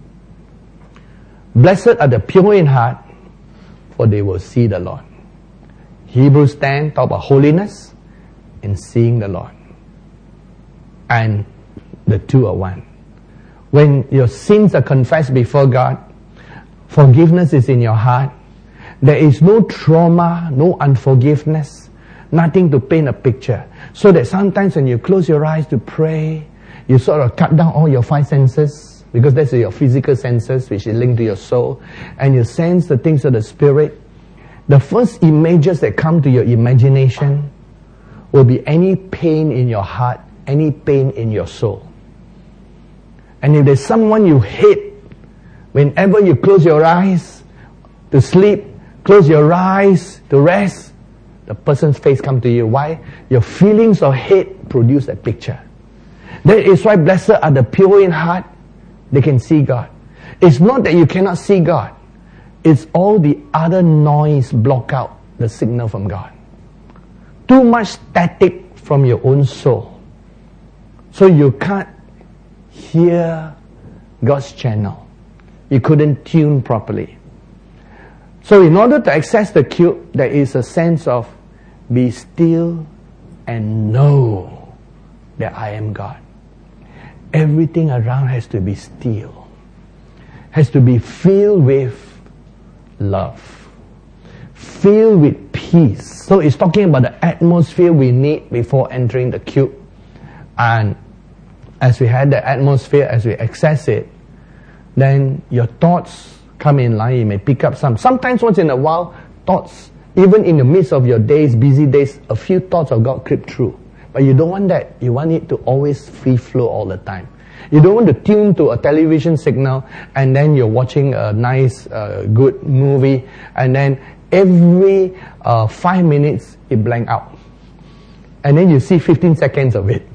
Blessed are the pure in heart, for they will see the Lord. Hebrews 10 talk about holiness and seeing the Lord. And the two are one. When your sins are confessed before God, forgiveness is in your heart. There is no trauma, no unforgiveness, nothing to paint a picture. So that sometimes when you close your eyes to pray, you sort of cut down all your 5 senses, because that's your physical senses, which is linked to your soul, and you sense the things of the Spirit. The first images that come to your imagination will be any pain in your heart, any pain in your soul. And if there's someone you hate, whenever you close your eyes to sleep, close your eyes to rest, the person's face comes to you. Why? Your feelings of hate produce that picture. That is why blessed are the pure in heart, they can see God. It's not that you cannot see God. It's all the other noise block out the signal from God. Too much static from your own soul. So you can't hear God's channel. You couldn't tune properly. So in order to access the cube, there is a sense of be still and know that I am God. Everything around has to be still. Has to be filled with love. Filled with peace. So it's talking about the atmosphere we need before entering the cube. And as we had the atmosphere, as we access it, then your thoughts come in line. You may pick up some. Sometimes once in a while, thoughts, even in the midst of your days, busy days, a few thoughts of God creep through. But you don't want that. You want it to always free flow all the time. You don't want to tune to a television signal and then you're watching a nice, good movie, and then every 5 minutes it blank out. And then you see 15 seconds of it.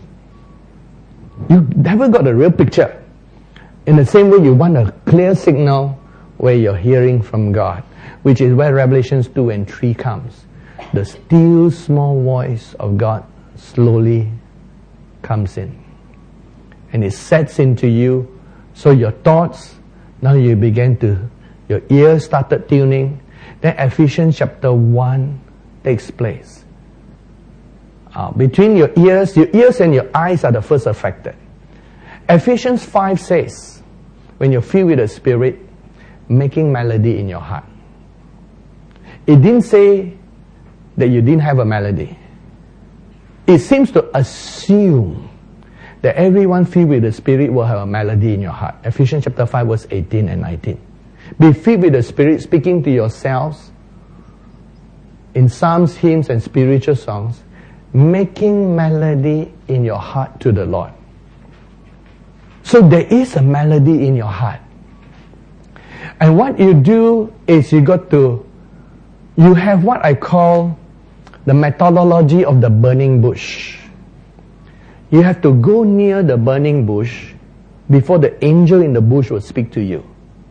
You never got a real picture. In the same way, you want a clear signal where you're hearing from God, which is where Revelations 2 and 3 comes. The still small voice of God slowly comes in. And it sets into you. So your thoughts, now you begin to, your ears started tuning. Then Ephesians chapter 1 takes place. Between your ears and your eyes are the first affected. Ephesians 5 says, when you're filled with the Spirit, making melody in your heart. It didn't say that you didn't have a melody. It seems to assume that everyone filled with the Spirit will have a melody in your heart. Ephesians chapter 5 verse 18 and 19. Be filled with the Spirit, speaking to yourselves in psalms, hymns, and spiritual songs, making melody in your heart to the Lord. So there is a melody in your heart. And what you do is you have what I call the methodology of the burning bush. You have to go near the burning bush before the angel in the bush will speak to you.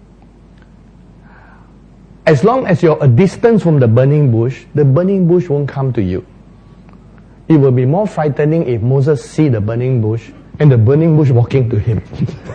As long as you're a distance from the burning bush won't come to you. It will be more frightening if Moses see the burning bush and the burning bush walking to him.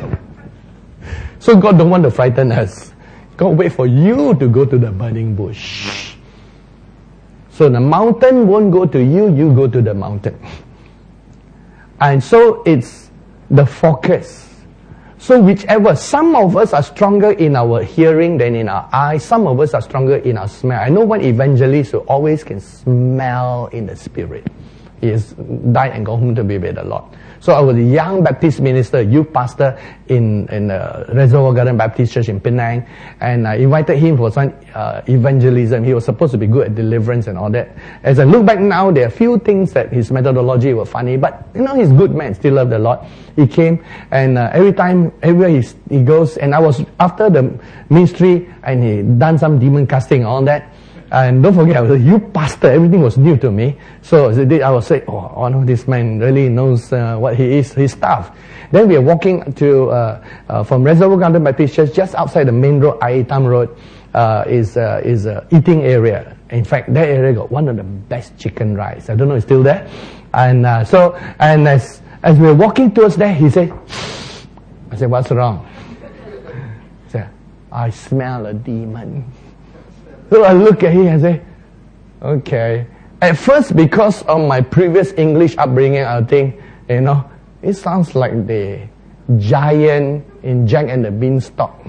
So God don't want to frighten us. God wait for you to go to the burning bush. So the mountain won't go to you, you go to the mountain. And so it's the focus. So whichever, some of us are stronger in our hearing than in our eyes. Some of us are stronger in our smell. I know one evangelist who always can smell in the Spirit. He has died and gone home to be with the Lord. So I was a young Baptist minister, youth pastor in Reservoir Garden Baptist Church in Penang, and I invited him for some evangelism. He was supposed to be good at deliverance and all that. As I look back now, there are few things that his methodology were funny, but he's a good man, still love the Lord. He came, and everywhere he goes, and I was after the ministry, and he done some demon casting and all that. And don't forget, I was a youth pastor. Everything was new to me. So I was saying, oh no, this man really knows what he is, his stuff. Then we are walking to from Reservoir Garden Baptist Church, just outside the main road, Aitam Road, is a eating area. In fact, that area got one of the best chicken rice. I don't know, it's still there. And as we were walking towards there, he said, I said, what's wrong? He said, I smell a demon. So I look at him and say, okay. At first, because of my previous English upbringing, I think, it sounds like the giant in Jack and the Beanstalk.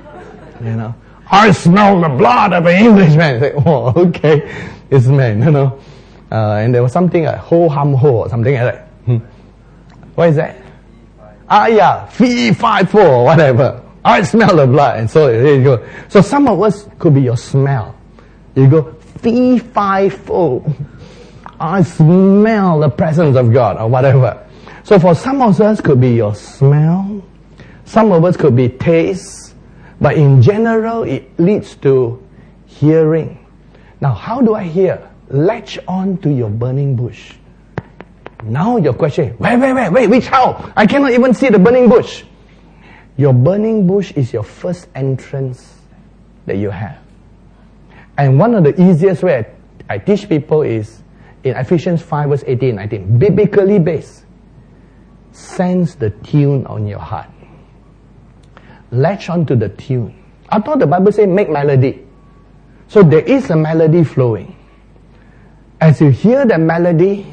I smell the blood of an Englishman. I say, oh, okay. It's man, and there was something like ho hum ho or something like that. What is that? Yeah, fee, fi, fo, whatever. I smell the blood, and so there you go. So some of us could be your smell. You go, fee, fi, fo. I smell the presence of God, or whatever. So for some of us could be your smell. Some of us could be taste. But in general, it leads to hearing. Now, how do I hear? Latch on to your burning bush. Now your question, wait, which how? I cannot even see the burning bush. Your burning bush is your first entrance that you have. And one of the easiest way I teach people is in Ephesians 5 verse 18 and 19. Biblically based. Sense the tune on your heart. Latch on to the tune. I thought the Bible said make melody. So there is a melody flowing. As you hear the melody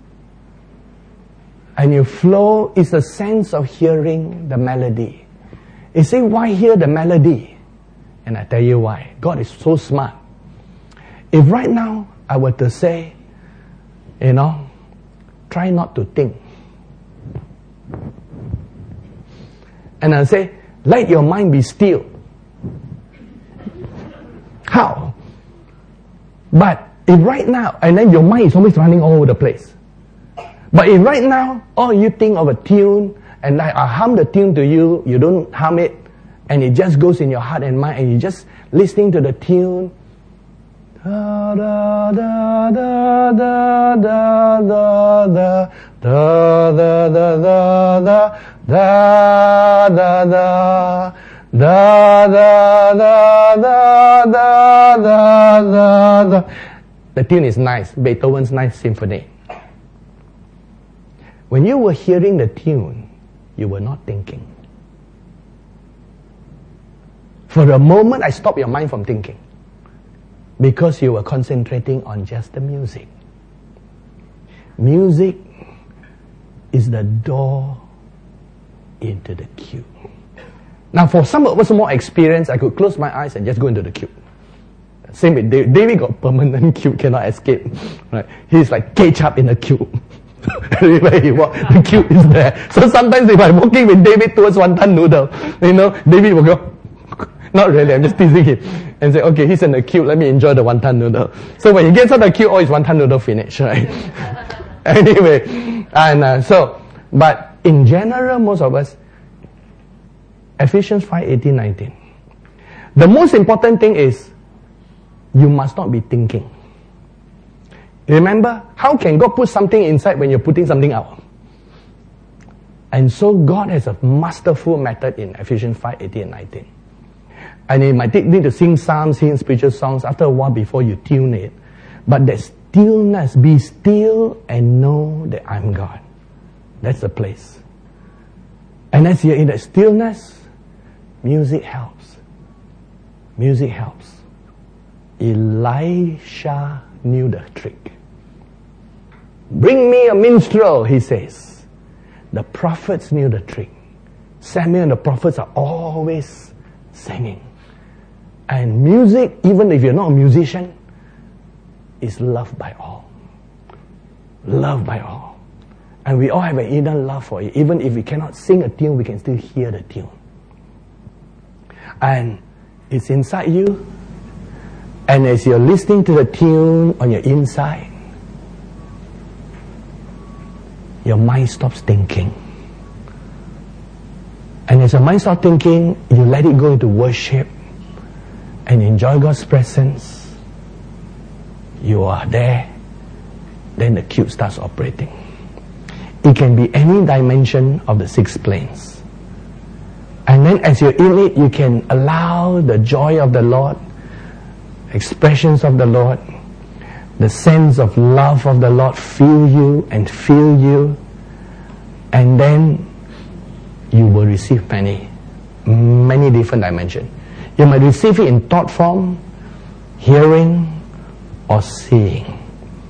and you flow, it's a sense of hearing the melody. You say, why hear the melody? And I tell you why. God is so smart. If right now I were to say, try not to think. And I say, let your mind be still. How? But if right now, and then your mind is always running all over the place. But if right now, all you think of a tune, and I hum the tune to you, you don't hum it, and it just goes in your heart and mind, and you're just listening to the tune. Da da da da da da da da da da da da da da da da da da da da. The tune is nice, Beethoven's Ninth Symphony. When you were hearing the tune, you were not thinking. For a moment, I stopped your mind from thinking. Because you were concentrating on just the music. Music is the door into the cube. Now, for some of us more experienced, I could close my eyes and just go into the cube. Same with David. David got permanent cube, cannot escape. Right? He's like caged up in a cube. Everywhere he walks, the cube is there. So sometimes if I'm walking with David towards wonton noodle, David will go, not really, I'm just teasing him, and say, okay, he's in the cube, let me enjoy the wonton noodle. So when he gets out of the cube, his wonton noodle finished, right? Anyway, and but in general, most of us, Ephesians 5:18-19. The most important thing is, you must not be thinking. Remember, how can God put something inside when you're putting something out? And so God has a masterful method in Ephesians 5:18-19. And it might need to sing psalms, sing spiritual songs after a while before you tune it. But that stillness, be still and know that I'm God. That's the place. And as you're in that stillness, music helps. Music helps. Elisha knew the trick. Bring me a minstrel, he says. The prophets knew the trick. Samuel and the prophets are always singing. And music, even if you're not a musician, is loved by all. Loved by all. And we all have an inner love for it. Even if we cannot sing a tune, we can still hear the tune. And it's inside you. And as you're listening to the tune on your inside, your mind stops thinking. And as your mind stops thinking, you let it go into worship and enjoy God's presence. You are there. Then the cube starts operating. It can be any dimension of the 6 planes. And then as you're in it, you can allow the joy of the Lord, expressions of the Lord, the sense of love of the Lord fill you and fill you, and then you will receive many different dimensions. You might receive it in thought form, hearing, or seeing.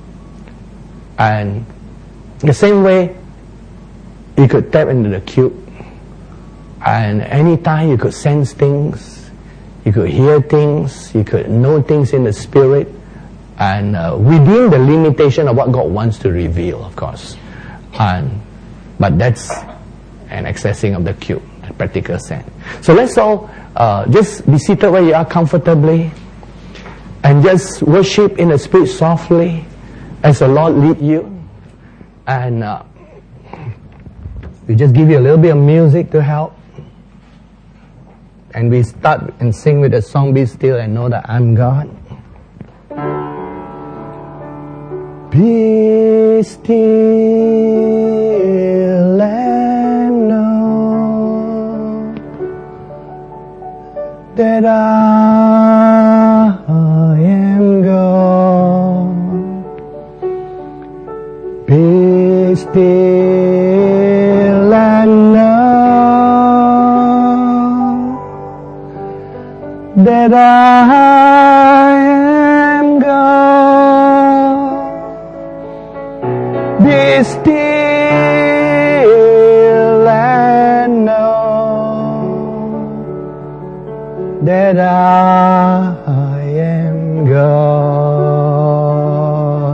And the same way, you could tap into the cube, and anytime you could sense things, you could hear things, you could know things in the spirit, and within the limitation of what God wants to reveal, of course. But that's an accessing of the cube, a practical sense. So let's all just be seated where you are comfortably, and just worship in the spirit softly as the Lord lead you. And we just give you a little bit of music to help. And we start and sing with the song, Be Still and Know That I'm God. Be still and know that I am God. Be still and know that I am God. Be still and know that I am God.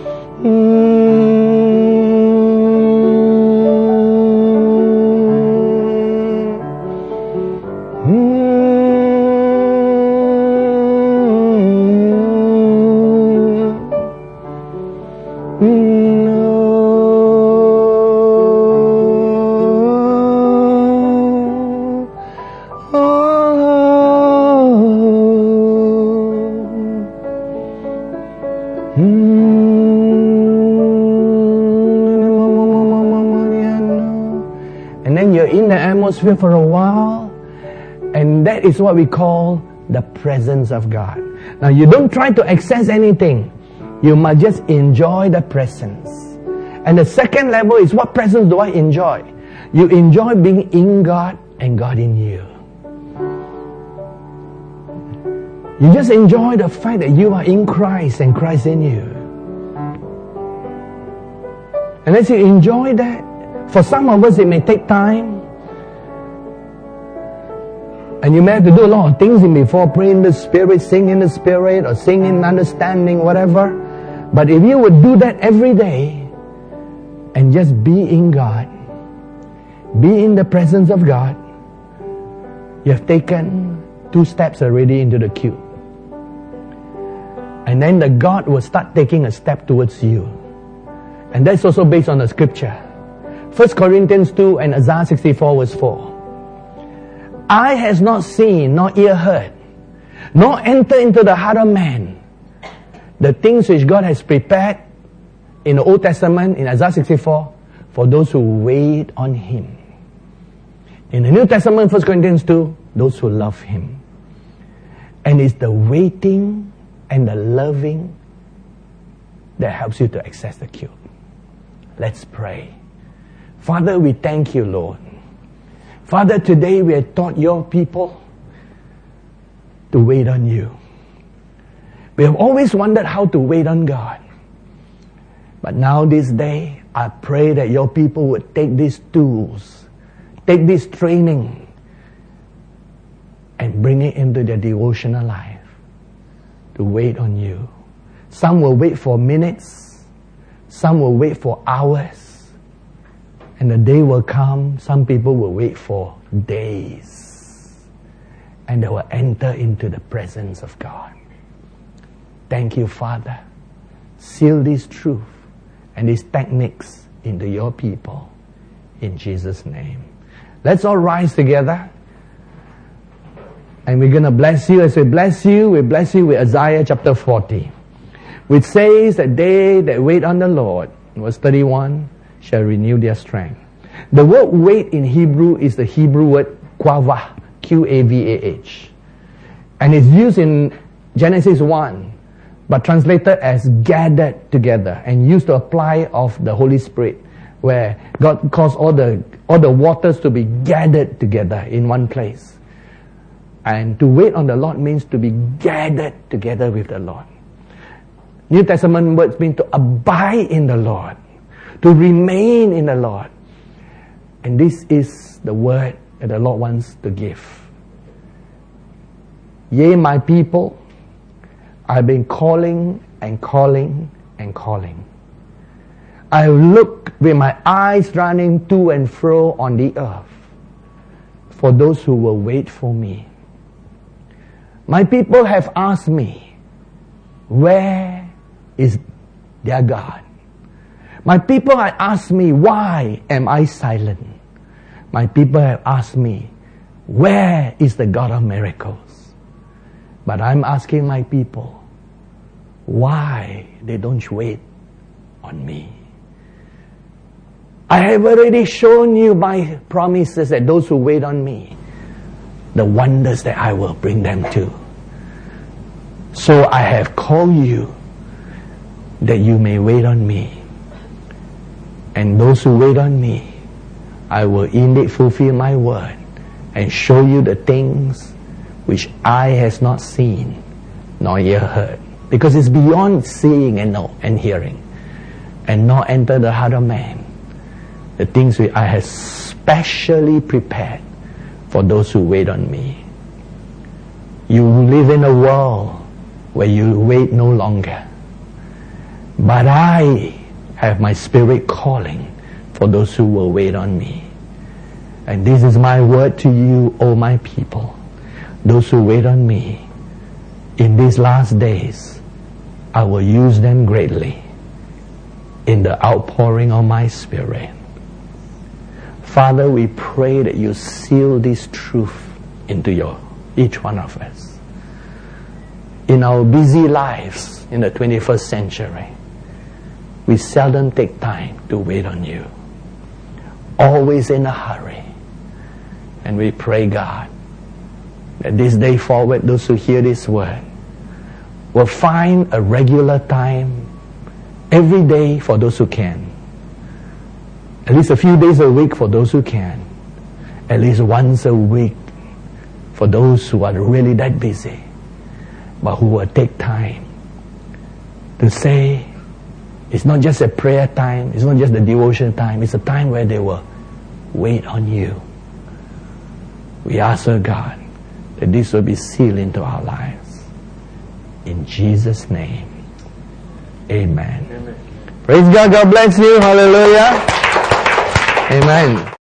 And then you're in the atmosphere for a while, and that is what we call the presence of God. Now you don't try to access anything. You must just enjoy the presence. And the second level is, what presence do I enjoy? You enjoy being in God and God in you. You just enjoy the fact that you are in Christ and Christ in you. And as you enjoy that, for some of us it may take time. And you may have to do a lot of things before, pray in the Spirit, sing in the Spirit, or sing in understanding, whatever. But if you would do that every day, and just be in God, be in the presence of God, you have taken 2 steps already into the queue. And then the God will start taking a step towards you. And that's also based on the scripture. 1 Corinthians 2 and Isaiah 64 verse 4. Eye has not seen, nor ear heard, nor enter into the heart of man the things which God has prepared in the Old Testament, in Isaiah 64, for those who wait on Him. In the New Testament, 1 Corinthians 2, those who love Him. And it's the waiting and the loving that helps you to access the queue. Let's pray. Father, we thank you, Lord. Father, today we have taught your people to wait on you. We have always wondered how to wait on God. But now this day, I pray that your people would take these tools, take this training, and bring it into their devotional life to wait on you. Some will wait for minutes, some will wait for hours. And the day will come, some people will wait for days. And they will enter into the presence of God. Thank you, Father. Seal this truth and these techniques into your people. In Jesus' name. Let's all rise together. And we're going to bless you. As we bless you with Isaiah chapter 40. Which says that they that wait on the Lord, verse 31, shall renew their strength. The word wait in Hebrew is the Hebrew word quavah, Q-A-V-A-H. And it's used in Genesis 1, but translated as gathered together and used to apply of the Holy Spirit, where God caused all the waters to be gathered together in one place. And to wait on the Lord means to be gathered together with the Lord. New Testament words mean to abide in the Lord, to remain in the Lord. And this is the word that the Lord wants to give. Yea, my people, I've been calling and calling and calling. I look with my eyes running to and fro on the earth for those who will wait for me. My people have asked me, where is their God? My people have asked me, why am I silent? My people have asked me, where is the God of miracles? But I'm asking my people, why they don't wait on me? I have already shown you my promises that those who wait on me, the wonders that I will bring them to. So I have called you that you may wait on me. And those who wait on me, I will indeed fulfill my word and show you the things which eye has not seen, nor ear heard. Because it's beyond seeing and hearing, and nor enter the heart of man. The things which I have specially prepared for those who wait on me. You live in a world where you wait no longer. But I have my Spirit calling for those who will wait on me. And this is my word to you, O my people. Those who wait on me, in these last days, I will use them greatly in the outpouring of my Spirit. Father, we pray that you seal this truth into each one of us. In our busy lives in the 21st century, we seldom take time to wait on you. Always in a hurry. And we pray, God, that this day forward, those who hear this word will find a regular time every day for those who can. At least a few days a week for those who can. At least once a week for those who are really that busy. but who will take time to say, it's not just a prayer time, it's not just a devotion time, it's a time where they will wait on you. We ask, our God, that this will be sealed into our lives. In Jesus' name, amen. Praise God. God bless you. Hallelujah. Amen.